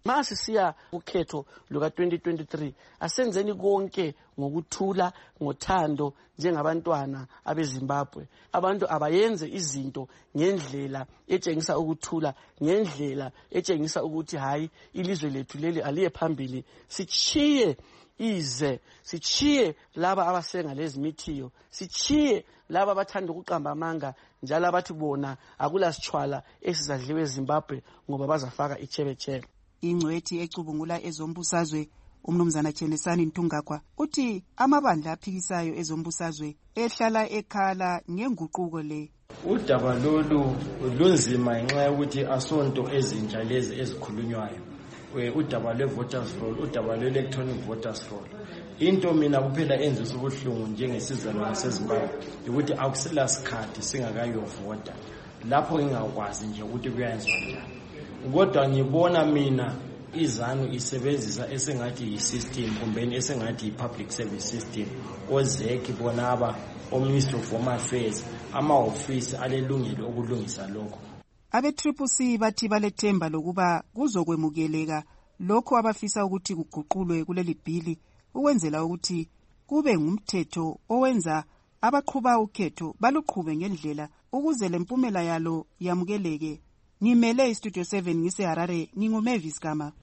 Mase siya ukhetho luka twenty twenty-three asenzeni konke ngokuthula ngothando njengabantwana abeZimbabwe. Abantu abayenze izinto ngendlela etshengisa ukuthula, ngendlela etshengisa ukuthi hayi ilizwe lethu leli aliye phambili. Sichiye ize, sichiye laba abasenga lezimithiyo, sichiye laba abathanda ukuqamba amanga njalo abathi bona akula sitshwala esizadliwe eZimbabwe ngoba bazafaka ichebechebe. Ingcwethi ecubungula ezombusazwe umnumzana Chenesani Ntungakwa uthi amabandla aphikisayo ezombusazwe ehlala ekhala ngenguquko le. Udaba lolu lunzima ngenxa yokuthi asonto ezintsha lezi ezikhulunywayo. Udaba lwe-voters roll, udaba lwe-electronic voters roll. Into mina kuphela enzisa ubuhlungu njengesizalwane seZimbabwe ukuthi akusela sikhathi singakayovota. Lapho ngingakwazi nje ukuthi kuyenziwa njani. Kodwa ngibona mina izanu isebenzisa esengathi yi-system kumbeni esengathi yi-public service system ozeki bonaba o-Ministry of Home Affairs ama-ofisi alelungelo okulungisa lokho. Abe-Triple C bathi balethemba lokuba kuzokwemukeleka lokho abafisa ukuthi kuguqulwe kuleli bhili ukwenzela ukuthi kube ngumthetho owenza abaqhuba ukhetho baluqhube ngendlela ukuze lempumela yalo yamukeleke. Ngimele iStudio seven ngise Harare nginguMavis Gama.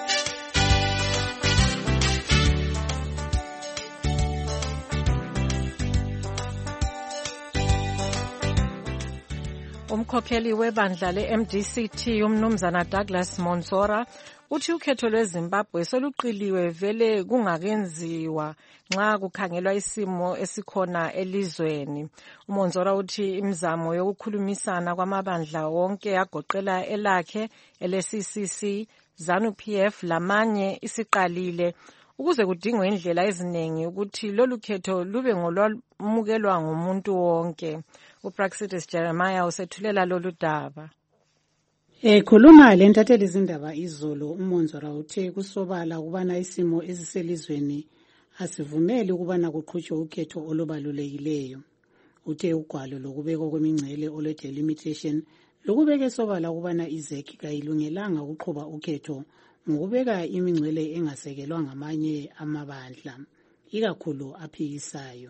Umkhokheli webandla le-M D C T umnumzana Douglas Monzora uthi ukhetho lweZimbabwe soluqiliwe vele kungakenziwa nxa kukhangelwa isimo esikhona elizweni. uMonzora uthi imizamo yokukhulumisana kwamabandla wonke agoqela elakhe ele-C C C, ZANU-P F lamanye isiqalile ukuze kudingwe indlela eziningi ukuthi lolu khetho lube ngolwamukelwa ngumuntu wonke. uPraxitis Jeremiah usethulela lolu daba. Ekhuluma lentatheli izindaba izolo uMonzora uthe kusobala ukubana isimo eziselizweni asivumeli ukubana kuqhutshwe ukhetho olubalulekileyo. Uthe ugwalo lokubekwa kwemingcele ole delimitation lokubeka sobala ukubana izeki kayilungelanga ukuqhuba ukhetho ngokubeka imingcele engasekelwa ngamanye amabandla ikakhulu aphikisayo.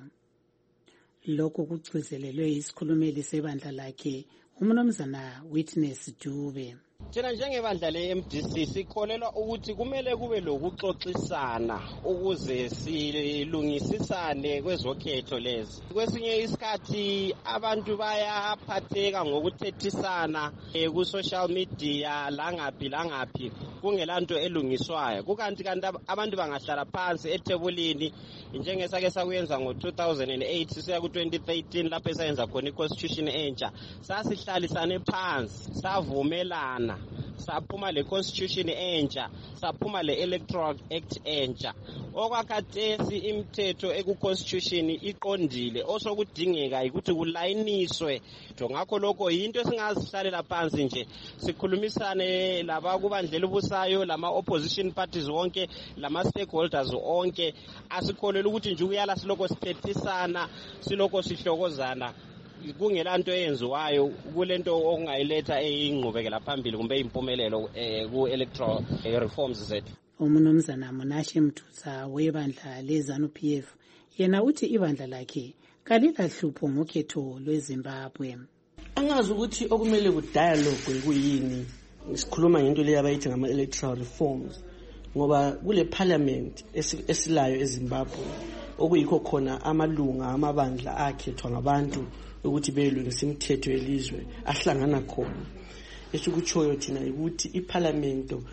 Lokho kugcizelelwe isikhulumeli sebandla lakhe umnumzana Witness Dube. Thina njengebandla le-M D C sikholelwa ukuthi kumele kube lokuxoxisana ukuze silungisisane kwezokhetho lezi. Kwesinye isikhathi abantu bayaphatheka ngokuthethisana ku-social media langaphi langaphi kungelanto elungiswayo. Kukanti kanti abantu bangahlala phansi ethebulini njengesake sakuyenza ngo two thousand eight sisiya ku twenty thirteen lapho esayenza khona i-constitution entsha. Sasihlalisane phansi savumelana saphuma le constitution entsha saphuma le electoral act entsha. Okwakhathesi imithetho eku-constitution iqondile osokudingeka ukuthi kulayiniswe. Ngakho lokho yinto esingazihlalela phansi nje sikhulumisane labakubandlela ubusayo lama-opposition parties wonke lama-stakeholders onke. Asikholelwa ukuthi nje ukuyala siloko sithethisana siloko sihlokozana kungelanto eyenziwayo kulento okungayiletha eyingqubekela phambili kumbe impumelelo ku-electoral reforms zethu. Umnumzana Monashe Mthutsa webandla le-ZANU-P F yena uthi ibandla lakhe kalilahlupho ngokhetho lweZimbabwe. Angazi ukuthi okumele kudialogue kuyini. Sikhuluma ngento leyo abayithi ngama-electoral reforms ngoba kule parliament esilayo eZimbabwe okuyikho khona amalunga amabandla akhethwa ngabantu ukuthi belungisa imithetho yelizwe ahlangana khona. Esikutshoyo thina ukuthi iparlamento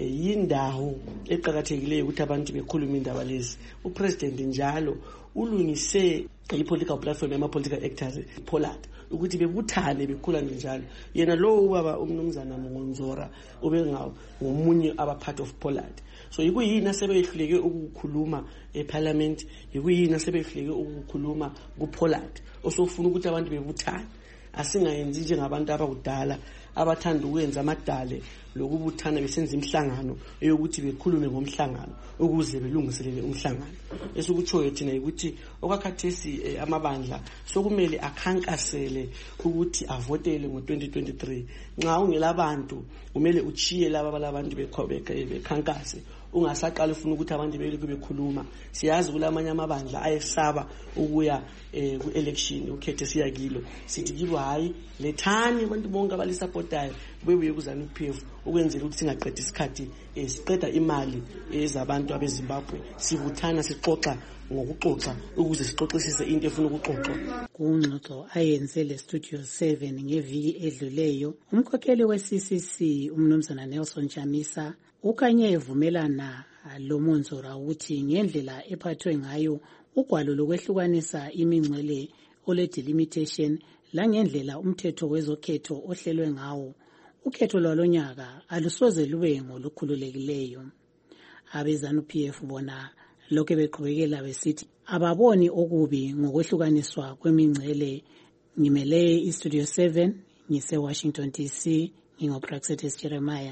yindawo eqhakathekileyo ukuthi abantu bekhuluma indaba lezi. Upresident njalo ulungise i-political platform yama-political actors Pollard ukuthi bebuthane bekhulane njalo. Yena lo ubaba umnumzana Monzora ube ngomunye aba part of Pollard. So yikuyini asebehluleke ukukhuluma eParliament, yikuyini asebehluleke ukukhuluma kuPollard osofuna ukuthi abantu bebuthane. asingayenzi njengabantu abakudala abathanda ukwenza amadale lokubuthana besenza imihlangano eyokuthi bekhulume ngomhlangano ukuze belungiselele umhlangano. Esikutshoyo thina ukuthi okwakhathesi eh, amabandla sokumele akhankasele ukuthi avotele ngo twenty twenty-three. Nxa ungelabantu kumele uchiye laba balabantu bekhankase, ungasaqala ufuna ukuthi abantu belike bekhuluma. Siyazi kulamanye amabandla ayesaba ukuya eh, ku-election ukhethe siya kilo, sithi kilo hayi lethani abantu bonke abalisupportayo bebuye kuzana u-P F ukwenzela ukuthi singaqeda isikhathi eh, siqeda imali ezabantu abeZimbabwe, sibuthana sixoxa ngokuxoxa ukuze sixoxisise into efuna ukuxoxwa. Kungxoxo ayenze le Studio seven ngeviki edluleyo, umkhokheli we-C C C umnumzana Nelson Chamisa ukanye evumelana lo Monzora ukuthi ngendlela ephathwe ngayo ugwalo lokwehlukanisa imingcele ole delimitation la ngendlela umthetho wezokhetho ohlelwe ngawo ukhetho lwalonyaka alusoze lube ngolukhululekileyo. Abezanu P F bona lokho beqhubekela besithi ababoni okubi ngokwehlukaniswa kwemingcele. Ngimele iStudio seven ngise Washington D C, ngingoPraxetes Jeremiah.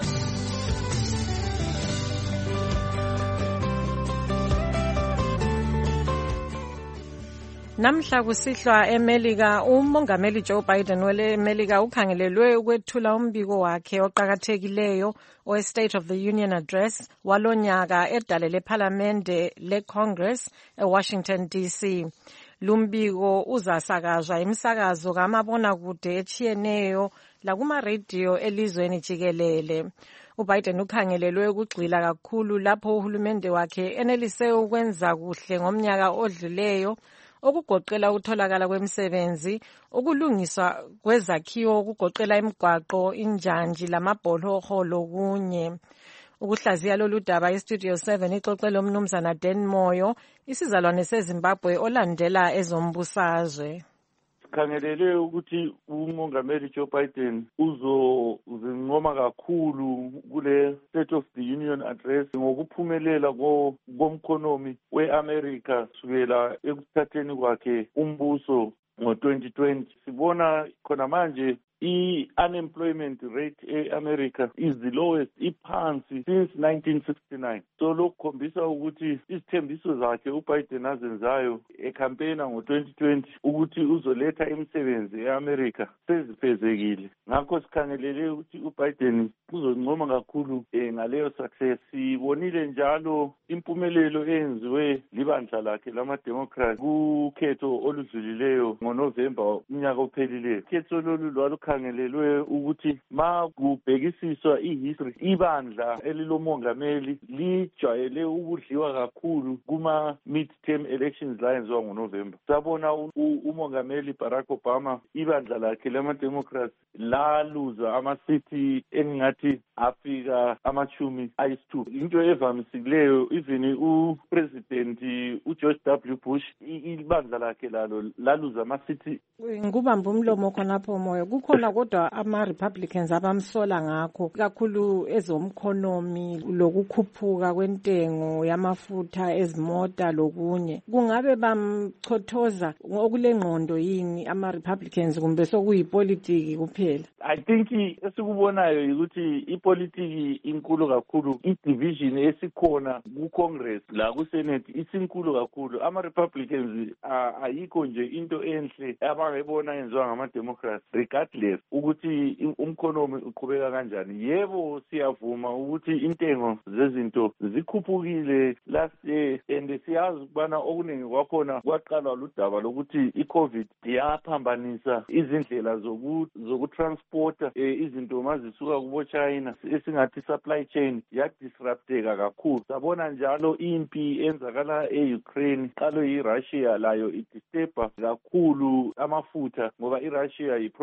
Namhla kusihlwa eMelika, umongameli Joe Biden wele Melika ukhangelelwe ukwethula umbiko wakhe oqhakathekileyo o State of the Union Address walonyaka edale leParliamente leCongress eWashington D C. Lumbiko uzasakazwa imisakazo kamabona kude echiyeneyo lakuma radio elizweni jikelele. uBiden ukhangelelwe ukugxila kakhulu lapho uhulumende wakhe enelise ukwenza kuhle ngomnyaka odluleyo, okugoqela ukutholakala kwemisebenzi, ukulungiswa kwezakhiwo, ukugoqela imigwaqo, injanji lamabholoho lokunye. Ukuhlaziya lolu daba iStudio seven ixoxele umnumzana Dan Moyo, isizalwane seZimbabwe olandela ezombusazwe. Khangelele ukuthi umongameli Joe Biden uzozincoma kakhulu kule State of the Union Address ngokuphumelela komkhonomi we-America sukela ekuthatheni kwakhe umbuso ngo twenty twenty. Sibona khona manje i-unemployment rate e-America is the lowest, iphansi since nineteen sixty-nine. So lokhu khombisa ukuthi izithembiso zakhe uBiden azenzayo ecampaigna ngo twenty twenty ukuthi uzoletha imisebenzi e-America sezifezekile. Ngakho sikhangelele ukuthi uBiden uzoncoma kakhulu eh, ngaleyo success. Sibonile njalo impumelelo eyenziwe libandla lakhe lama-Democrat kukhetho oludlulileyo ngoNovember unyaka ophelileyo. Khetho lolu lwalukhangelelwe ukuthi ma kubhekisiswa ihistory, ibandla elilomongameli lijwayele ukudliwa kakhulu kuma mid-term elections layenziwa ngoNovember. Sabona umongameli Barack Obama ibandla lakhe lama-Democrats laluza amasithi engathi afika amachumi ayisithupha. Into evamisileyo, even upresident uGeorge W Bush ibandla lakhe lalo laluza amasithi. Ngubamba umlomo khonapho Moyo, kukhona kodwa ama-Republicans abamsola ngakho kakhulu ezomkhonomi lokukhuphuka kwentengo yamafutha ezimota lokunye. Kungabe bamchothoza okulengqondo yini ama-Republicans kumbe sokuyipolitiki kuphela? I think esikubonayo ukuthi ipolitiki inkulu kakhulu, i-division esikhona ku-Congress la ku-Senate isinkulu kakhulu. Ama-Republicans ayikho nje into enhle abangayibona yenziwa ngama-Democrats regardless ukuthi umkhonomi uqhubeka kanjani. Yebo siyavuma ukuthi intengo zezinto zikhuphukile last year, and siyazi ukubana okuningi kwakhona kwaqalwa ludaba lokuthi i-COVID yaphambanisa izindlela zokutransporta izinto mazisuka kubo China, esingathi supply chain yadisrupteka kakhulu. Sabona njalo impi enzakala e-Ukraine qalo yi-Russia layo idisturba kakhulu amafutha ngoba i-Russia yi-producer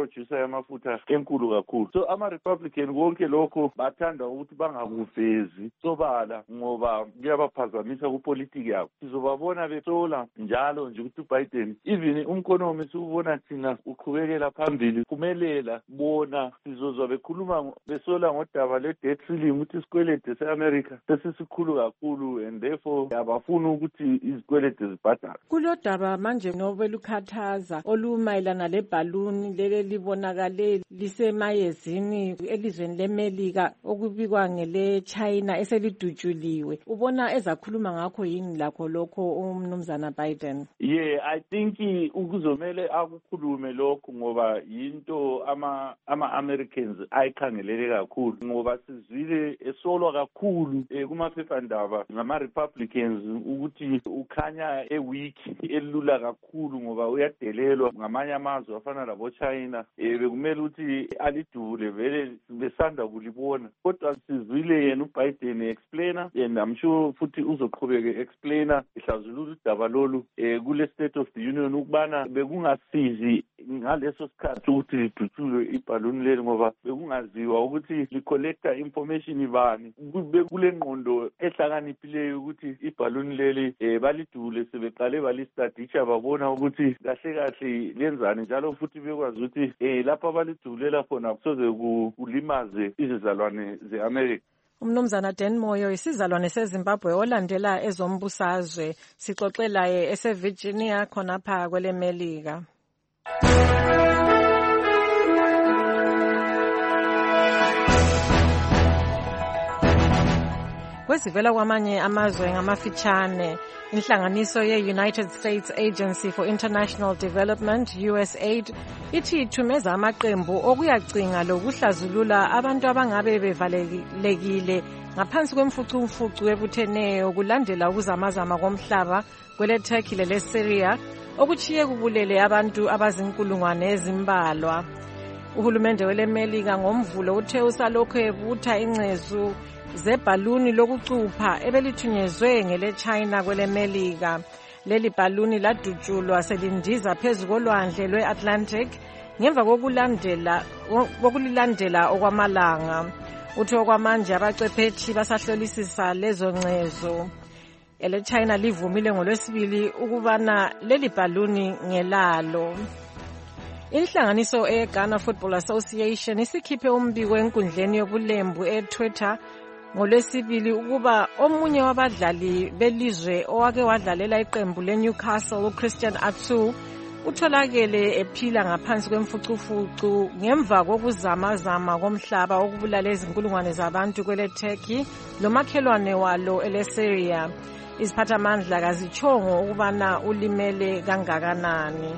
yamafutha enkulu kakhulu. So ama-Republican konke lokho bathanda ukuthi bangakuvezi sobala ngoba kuyabaphazamisa kupolitiki yabo. Sizobabona besola njalo nje ukuthi uBiden even umkonomi siubona thina uqhubekela phambili kumelela bona sizozwa bekhuluma besola ngodaba le-debt ceiling ukuthi isikwelede se-America sesisikhulu kakhulu and therefore abafuni ukuthi izikwelede zibhadale. Kulodaba manje nobelukhathaza olumayelana lebhaluni lele libonakale lisemayezini elizweni leMelika okubikwa ngele China eselidutshuliwe. Ubona ezakhuluma ngakho yini lakho lokho umnumzana Biden? Yeah, I think ukuzomele akukhulume lokho ngoba yinto ama ama-Americans ayikhangelele kakhulu ngoba sizwile esolwa kakhulu kumaphephandaba ngama-Republicans ukuthi ukhanya e-weak elula kakhulu ngoba uyadelelwa ngamanye amazwe afana labo China bekumele ukuthi alidule vele besanda kulibona kodwa sizwile yena uBiden explainer and I'm sure futhi uzoqhubeka explainer ihlazulula udaba lolu kule State of the Union ukubana bekungasizi ngaleso sikhathi ukuthi lidutshulwe ibhaluni leli ngoba bekungaziwa ukuthi licollecta information ibani kule ngqondo ehlakaniphileyo ukuthi ibhaluni leli balidule sebeqale balistadisha babona ukuthi kahle kahle lenzani njalo futhi bekwazi ukuthi lapha abalidulela khona kusoze kulimaze izizalwane ze-America. Umnumzana Dan Moyo isizalwane seZimbabwe olandela ezombusazwe sixoxelaye eseVirginia khonapha kweleMelika. Kwezivela kwamanye amazwe ngamafitshane inhlanganiso ye-United States Agency for International Development U S A I D ithi ithumeza amaqembu okuyacinga lokuhlazulula abantu abangabe bevalekile ngaphansi kwemfucumfucu ebutheneyo kulandela ukuzamazama komhlaba kwele Turkey lele Syria okuchiye kubulele abantu abazinkulungwane ezimbalwa. Uhulumende weleMelika ngomvulo uthe usalokho ebutha incezu zebhaluni lokucupha ebelithunyezwe ngele China kweleMelika. Leli bhaluni ladutshulwa selindiza phezu kolwandle lwe-Atlantic ngemva kokulandela kokulilandela okwamalanga. Uthe okwamanje abacwepheti basahlolisisa lezo ncezo. Ele China livumile ngolwesibili ukubana leli bhaluni ngelalo. Inhlanganiso eGhana Football Association isikhiphe umbiko enkundleni yobulembu eTwitter ngolwesibili ukuba omunye wabadlali belizwe owake wadlalela iqembu leNewcastle uChristian Atsu utholakele ephila ngaphansi kwemfucufucu ngemva kokuzamazama komhlaba okubulala izinkulungwane zabantu kwele Turkey lomakhelwane walo eleSyria. Iziphathamandla kazitshongo ukubana ulimele kangakanani.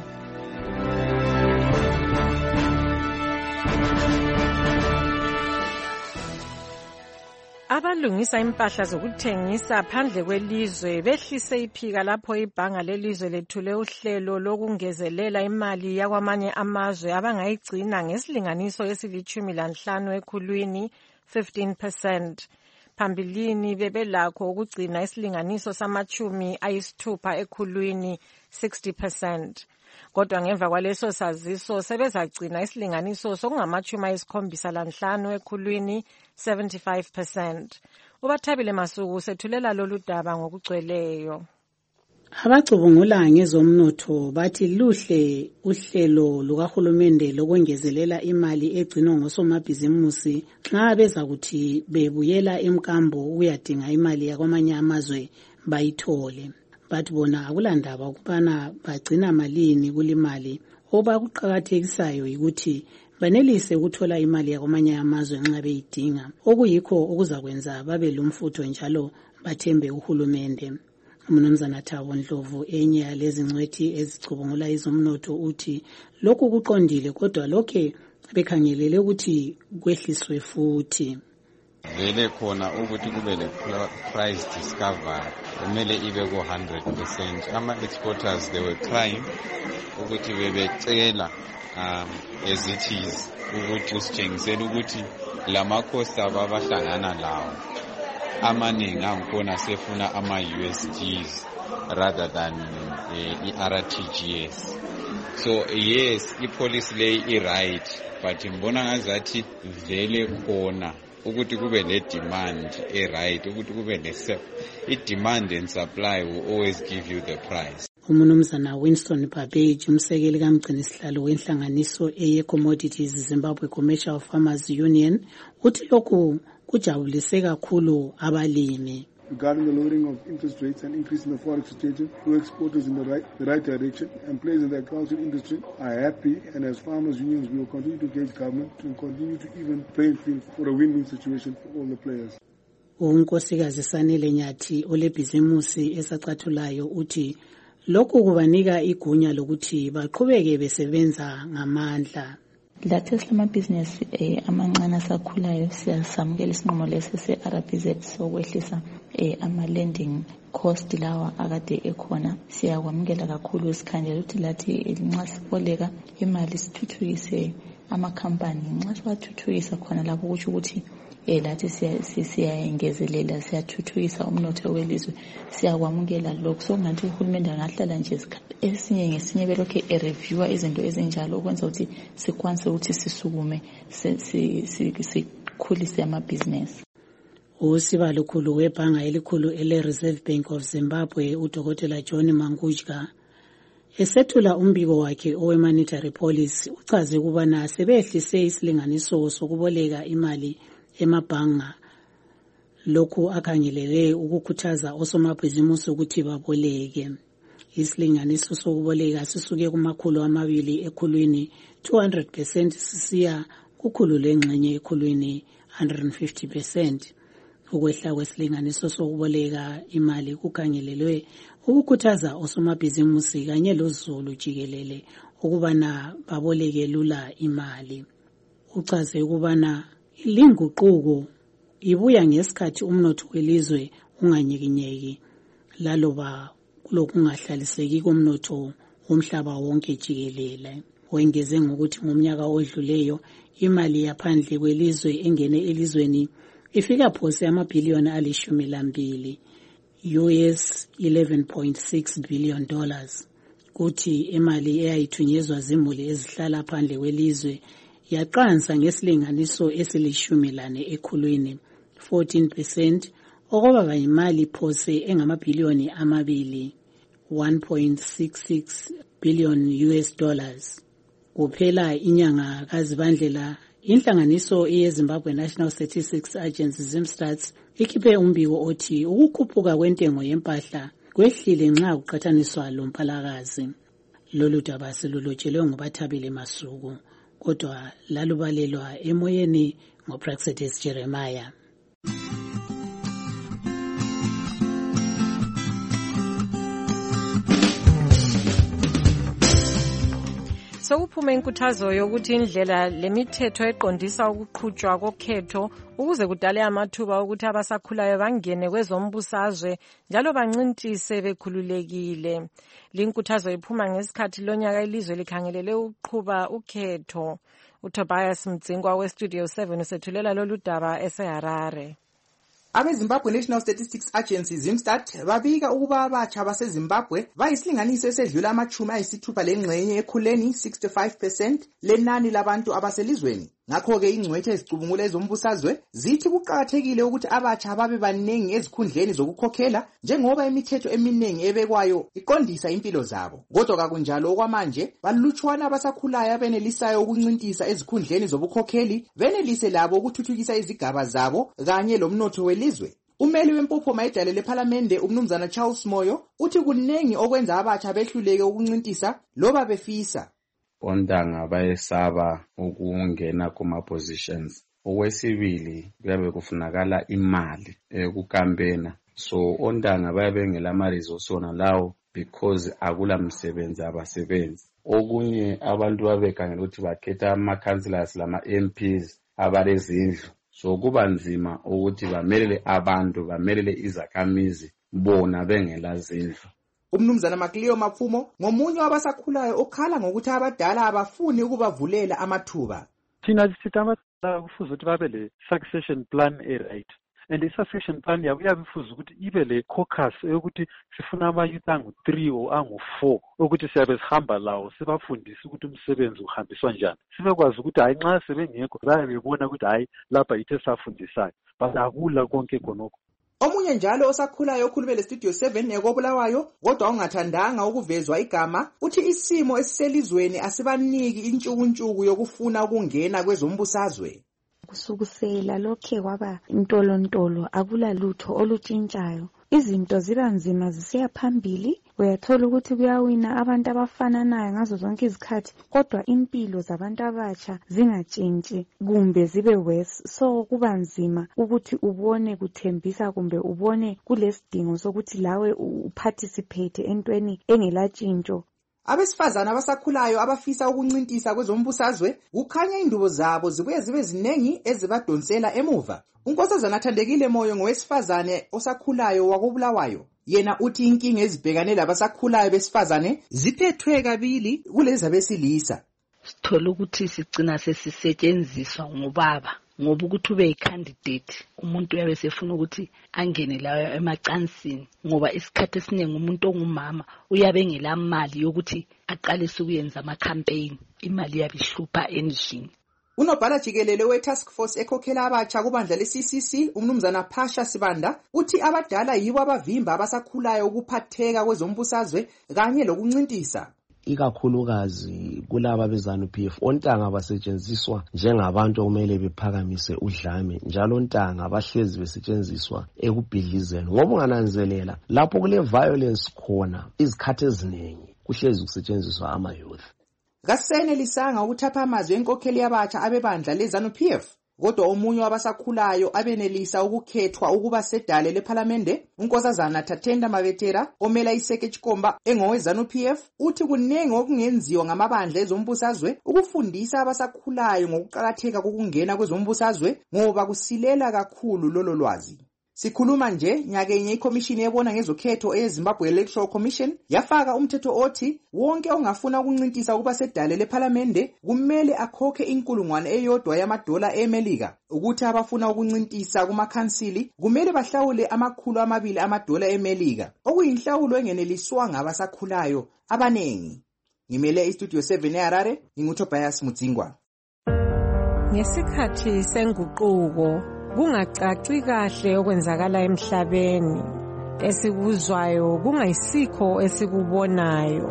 Abalungisa impahla zokuthengisa phandle kwelizwe behlise iphika lapho ibhanga lelizwe lethule uhlelo lokungezelela imali yakwamanye amazwe abangayigcina ngesilinganiso esilithumi lanhlanu ekhulwini fifteen percent. Phambilini bebelakho ukugcina isilinganiso samachumi ayisithupha ekhulwini sixty percent. Kodwa ngemva kwaleso saziso sebezagcina isilinganiso sokungamachumi ayisikhombisa lanhlanu ekhulwini seventy-five percent. Ubathabile Masuku sethulela lolu daba ngokugcweleyo. Abacubungula ngezomnotho bathi luhle uhlelo lukahulumende lokwengezelela imali egcinwa ngosomabhizimusi nxa beza kuthi bebuyela emkambo uyadinga imali yakwamanye amazwe bayithole. Bathi bona akulandaba ukubana bagcina malini kulimali oba kuqhakathekisayo ukuthi banelise ukuthola imali yakwamanye amazwe nxa beyidinga okuyikho okuzakwenza babe lomfutho njalo bathembe uhulumende. Umnumzana Thabo Ndlovu enye yalezingcwethi ezicubungula izomnotho uthi lokhu kuqondile kodwa lokho bekhangelele ukuthi kwehliswe futhi. Vele khona ukuthi kube le price discovery kumele ibe ku one hundred percent. Ama exporters they were trying ukuthi bebecela um as it is ukuthi usitshengisele ukuthi lama cost abahlangana lawo amaningi angkhona sefuna ama U S Ds rather than uh, i-R T G S. So yes, ipolicy lay i-right, but ngibona ngazathi vele khona ukuthi kube ne-demand e-right, ukuthi kube ne- i-demand and supply will always give you the price. Umnumzana Winston Babbage umsekeli kamgcinisihlalo wenhlanganiso eye-Commodities Zimbabwe Commercial Farmers Union uthi lokhu kujabulise kakhulu abalimi. Regarding the lowering of interest rates and increase in the forex exchange, who exporters in the right, the right direction and players in the agricultural industry are happy, and as farmers unions we will continue to engage government to continue to even playing field for a win-win situation for all the players. Unkosikazi Sanele Nyathi olebhizimusi esacathulayo uthi lokhu kubanika igunya lokuthi baqhubeke besebenza ngamandla. Lathi silamabhizinisi eh amancane asakhulayo siyasamukela isinqumo lesi se-R B Z sokwehlisa eh ama lending cost lawa akade ekhona. Siyakwamukela kakhulu isikhandela ukuthi lathi nxa siboleka imali sithuthukise amakhampani, nxa siwathuthukisa khona lapho ukuthi ukuthi eh lathi siyayengezelela siyathuthukisa umnotho welizwe. Siyakwamukela lokho, so ngathi uhulumende angahlala nje esinye ngesinye belokhe e-reviewa izinto ezinjalo ukwenza ukuthi sikwanise ukuthi sisukume sikhulise amabhizinesi. Usibalukhulu webhanga elikhulu ele-Reserve Bank of Zimbabwe uDokotela John Mangujka esethula umbiko wakhe owe-monetary policy uchaze ukubana sebehlise isilinganiso sokuboleka imali emabhanga. Lokhu akhangelele ukukhuthaza osomabhizimusi ukuthi baboleke. Isilinganiso sokuboleka sisuke kumakhulu amabili ekhulwini two hundred percent sisiya kukhulu lengxenye ekhulwini one hundred fifty percent. Ukwehla kwesilinganiso sokuboleka imali kukhangelelwe ukukhuthaza osomabhizimusi kanye lozulu jikelele ukubana baboleke lula imali. Uchaze ukubana ilinguquko ibuya ngesikhathi umnotho welizwe unganyikinyeki laloba kulokungahlaliseki komnotho womhlaba wonke jikelele. Wengeze ngokuthi ngomnyaka odluleyo imali yaphandle kwelizwe engene elizweni ifika phose amabhiliyoni alishumi lambili U S eleven point six billion dollars. Kuthi imali eyayithunyezwa zimuli ezihlala phandle kwelizwe yaqansa ngesilinganiso esilishumi lane ekhulwini fourteen percent okwaba imali phose engamabhiliyoni amabili one point six six billion U S dollars. Kuphela inyanga kaZibandlela inhlanganiso yeZimbabwe National Statistics Agency Zimstats ikhiphe umbiko othi ukukhuphuka kwentengo yempahla kwehlile nxa kuqhathaniswa lompalakazi. Lolu daba silolotshelwe nguBathabile Masuku kodwa lalubalelwa emoyeni ngoPraxedis Jeremiah. Sokuphume inkuthazo yokuthi indlela lemithetho eqondisa ukuqhutshwa kokhetho ukuze kudale amathuba ukuthi abasakhulayo bangene kwezombusazwe njalo bancintise bekhululekile. Linkuthazo iphuma ngesikhathi lonyaka ilizwe likhangelele ukuqhuba ukhetho. uTobias Mdzingwa weStudio seven usethulela lolu daba eseHarare. Abe-Zimbabwe National Statistics Agency Zimstat babika ukuba abatsha baseZimbabwe bayisilinganiso esedlula amachumi ayisithupha lengxenye ekhuleni sixty-five percent lenani labantu abaselizweni. Ngakho-ke ingcwethe ezicubungula ezombusazwe zithi kuqakathekile ukuthi abatsha babe baningi ezikhundleni zokukhokhela njengoba imithetho eminingi ebekwayo iqondisa impilo zabo. Kodwa kakunjalo okwamanje balutshwana abasakhulayo abenelisayo ukuncintisa ezikhundleni zobukhokheli benelise labo ukuthuthukisa izigaba zabo kanye lomnotho welizwe. Umeli wempophoma edale lePhalamende umnumzana Charles Moyo uthi kunengi okwenza abatsha behluleke ukuncintisa loba befisa. Ontanga bayesaba ukungena kuma positions. Okwesibili kuyabe kufunakala imali ekukampena. So ontanga bayabengela ama resources ona lawo because akula msebenzi abasebenzi. Okunye abantu babekhangela ukuthi bakhetha ama councillors lama M Ps abalezindlu. So kuba nzima ukuthi bamelele abantu bamelele izakhamizi bona bengela zindlu. Umnumzana Makleo Mapfumo ngomunye wabasakhulayo okhala ngokuthi abadala abafuni ukubavulela amathuba. Thina sithi abadala kufuze ukuthi babe le succession plan e-right. and i-succession plan yabo iyabe ifuza ukuthi ibe le caucus yokuthi sifuna ama-youth angu-three or angu-four ukuthi siyabe sihamba lawo sibafundise ukuthi umsebenzi uhambiswa njani, sibekwazi ukuthi hayi nxa sebengekho baye bebona ukuthi hayi lapha yithe safundisayo, bazakula konke khonokho. Omunye njalo osakhulayo okhulume le Studio seven ekobulawayo kodwa ungathandanga ukuvezwa igama uthi isimo esiselizweni asibaniki intshukuntshuku yokufuna ukungena kwezombusazwe. Kusukusela lokhe kwaba intolontolo akula lutho olutshintshayo, izinto ziba nzima zisiya phambili. Uyathola ukuthi kuyawina abantu abafananayo ngazo zonke izikhathi kodwa impilo zabantu abatsha zingatshintshi kumbe zibe worse, so kuba nzima ukuthi ubone kuthembisa kumbe ubone kulesidingo sokuthi lawe uparticipate entweni engelatshintsho. Abesifazana abasakhulayo abafisa ukuncintisa kwezombusazwe kukhanya indubo zabo zibuye zibe zinengi ezibadonsela emuva. Unkosazana Thandekile Moyo ngowesifazane osakhulayo wakobulawayo. Yena uthi inkinga ezibhekane labasakhulayo besifazane ziphethwe kabili kulezi abesilisa. Sithola ukuthi sigcina sesisetshenziswa ngobaba ngoba ukuthi ube yicandidate umuntu uyabe sefuna ukuthi angene layo emacansini ngoba isikhathi esiningi umuntu ongumama uyabe engelamali yokuthi aqalise ukuyenza ama campaign, imali yabihlupha endlini. Unobhala jikelele we-task force ekhokhela abatsha kubandla le-C C C, umnumzana Phasha Sibanda, uthi abadala yibo abavimba abasakhulayo ukuphatheka kwezombusazwe kanye lokuncintisa. Ikakhulukazi kulaba beZANU-P F, ontanga basetshenziswa njengabantu okumele bephakamise udlame, njalo ontanga bahlezi besetshenziswa ekubhidlizeni. Ngoba ungananzelela lapho kule violence khona izikhathi eziningi kuhlezi kusetshenziswa ama-youth. Kasenelisanga ukuthapha amazwi enkokheli yabatsha abebandla leZANU-P F, kodwa omunye wabasakhulayo abenelisa ukukhethwa ukuba sedale lePhalamende, unkosazana Thatenda Mabetera omela iseke Chikomba engoweZANU-P F, uthi kunengi okungenziwa ngamabandla ezombusazwe ukufundisa abasakhulayo ngokuqakatheka kokungena kwezombusazwe ngoba kusilela kakhulu lolo lwazi. Sikhuluma nje nyakenye ikomishini ebona ngezokhetho eZimbabwe Electoral Commission yafaka umthetho othi wonke ongafuna ukuncintisa ukuba sedale lePhalamende kumele akhokhe inkulungwane eyodwa yamadola eMelika, ukuthi abafuna ukuncintisa kumakhansili kumele bahlawule amakhulu amabili amadola eMelika, okuyinhlawulo engeneliswa ngabasakhulayo abanengi. Ngimele iStudio seven eHarare, nginguTobias Mudzingwa. Ngesikhathi senguquko kungacaci kahle okwenzakala emhlabeni, esikuzwayo kungayisikho esikubonayo.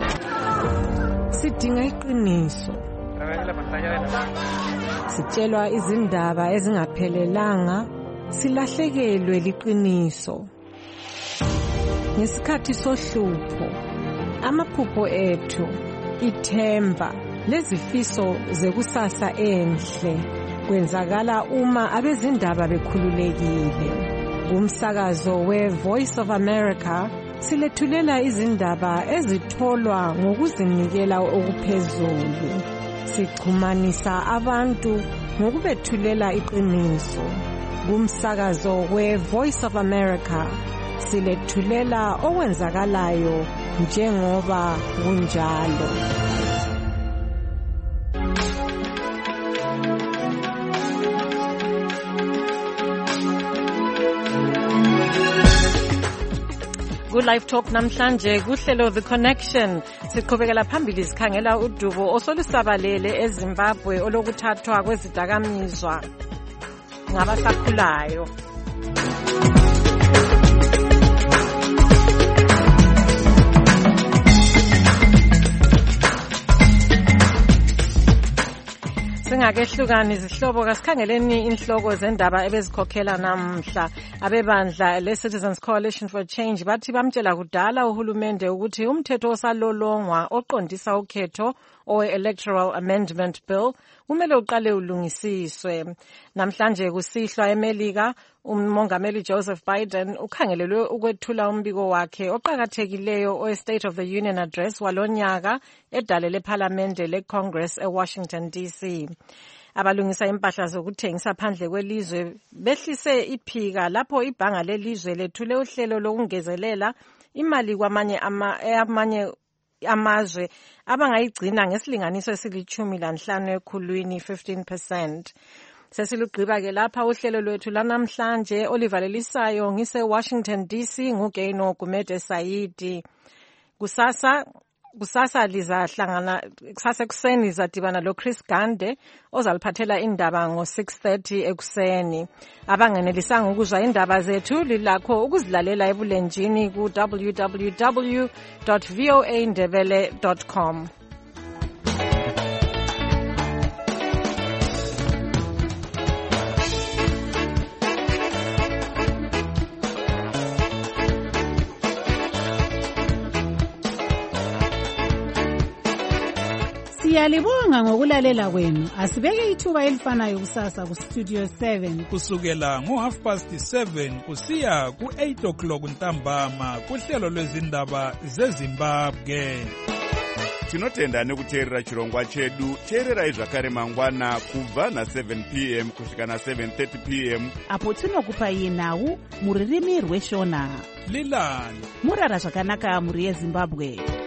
Sidinga iqiniso. Sitshelwa izindaba ezingaphelelanga, silahlekelwe liqiniso. Ngesikhathi sohlupho, amaphupho ethu, ithemba, lezifiso zekusasa enhle kwenzakala uma abezindaba bekhululekile. Umsakazo we-Voice of America silethulela izindaba ezitholwa ngokuzinikela okuphezulu. Sichumanisa abantu ngokubethulela iqiniso. Kumsakazo we-Voice of America silethulela okwenzakalayo njengoba kunjalo. Good Life Talk namhlanje kuhlelo The Connection siqhubekela phambili sikhangela udubo osolusabalele eZimbabwe olokuthathwa kwezidakamizwa ngabasakhulayo. Singakehlukani izihlobo kasikhangeleni inhloko zendaba ebezikhokhela namhla. Abebandla le-Citizens Coalition for Change bathi bamtshela kudala uhulumende ukuthi umthetho osalolongwa oqondisa ukhetho owe-Electoral Amendment Bill kumele uqale ulungisiswe. Namhlanje kusihlwa eMelika, umongameli Joseph Biden ukhangelelwe ukwethula umbiko wakhe oqakathekileyo owe-State of the Union Address walonyaka edale lePhalamende leCongress eWashington D C. Abalungisa impahla zokuthengisa phandle kwelizwe behlise iphika lapho ibhanga lelizwe lethule uhlelo lokungezelela imali kwamanye amanye amazwe abangayigcina ngesilinganiso esilichumi lanhlanu ekhulwini fifteen percent. Sesilugqiba ke lapha uhlelo lwethu lanamhlanje. Oliver Lelisayo ngise Washington D C, nguGeno Gumede Saidi. Kusasa kusasa lizahlangana kusasa ekseni izadibana lo Chris Gande ozaliphathela indaba ngo six thirty ekseni. Abangenelisanga ukuzwa indaba zethu lilakho ukuzilalela ebulenjini ku w w w dot voa ndebele dot com. Siyalibonga ngokulalela kwenu. Asibeke ithuba elifanayo kusasa ku Studio seven kusukela ngo half past seven kusiya ku eight o'clock ntambama kuhlelo lwezindaba zeZimbabwe. Tinotenda nekuteerera chirongwa chedu. Teererai zvakare mangwana kubva na seven p m kusvika na seven thirty p m apo tinokupai nhau muririmi rweshona. Lilani murara zvakanaka muri yeZimbabwe.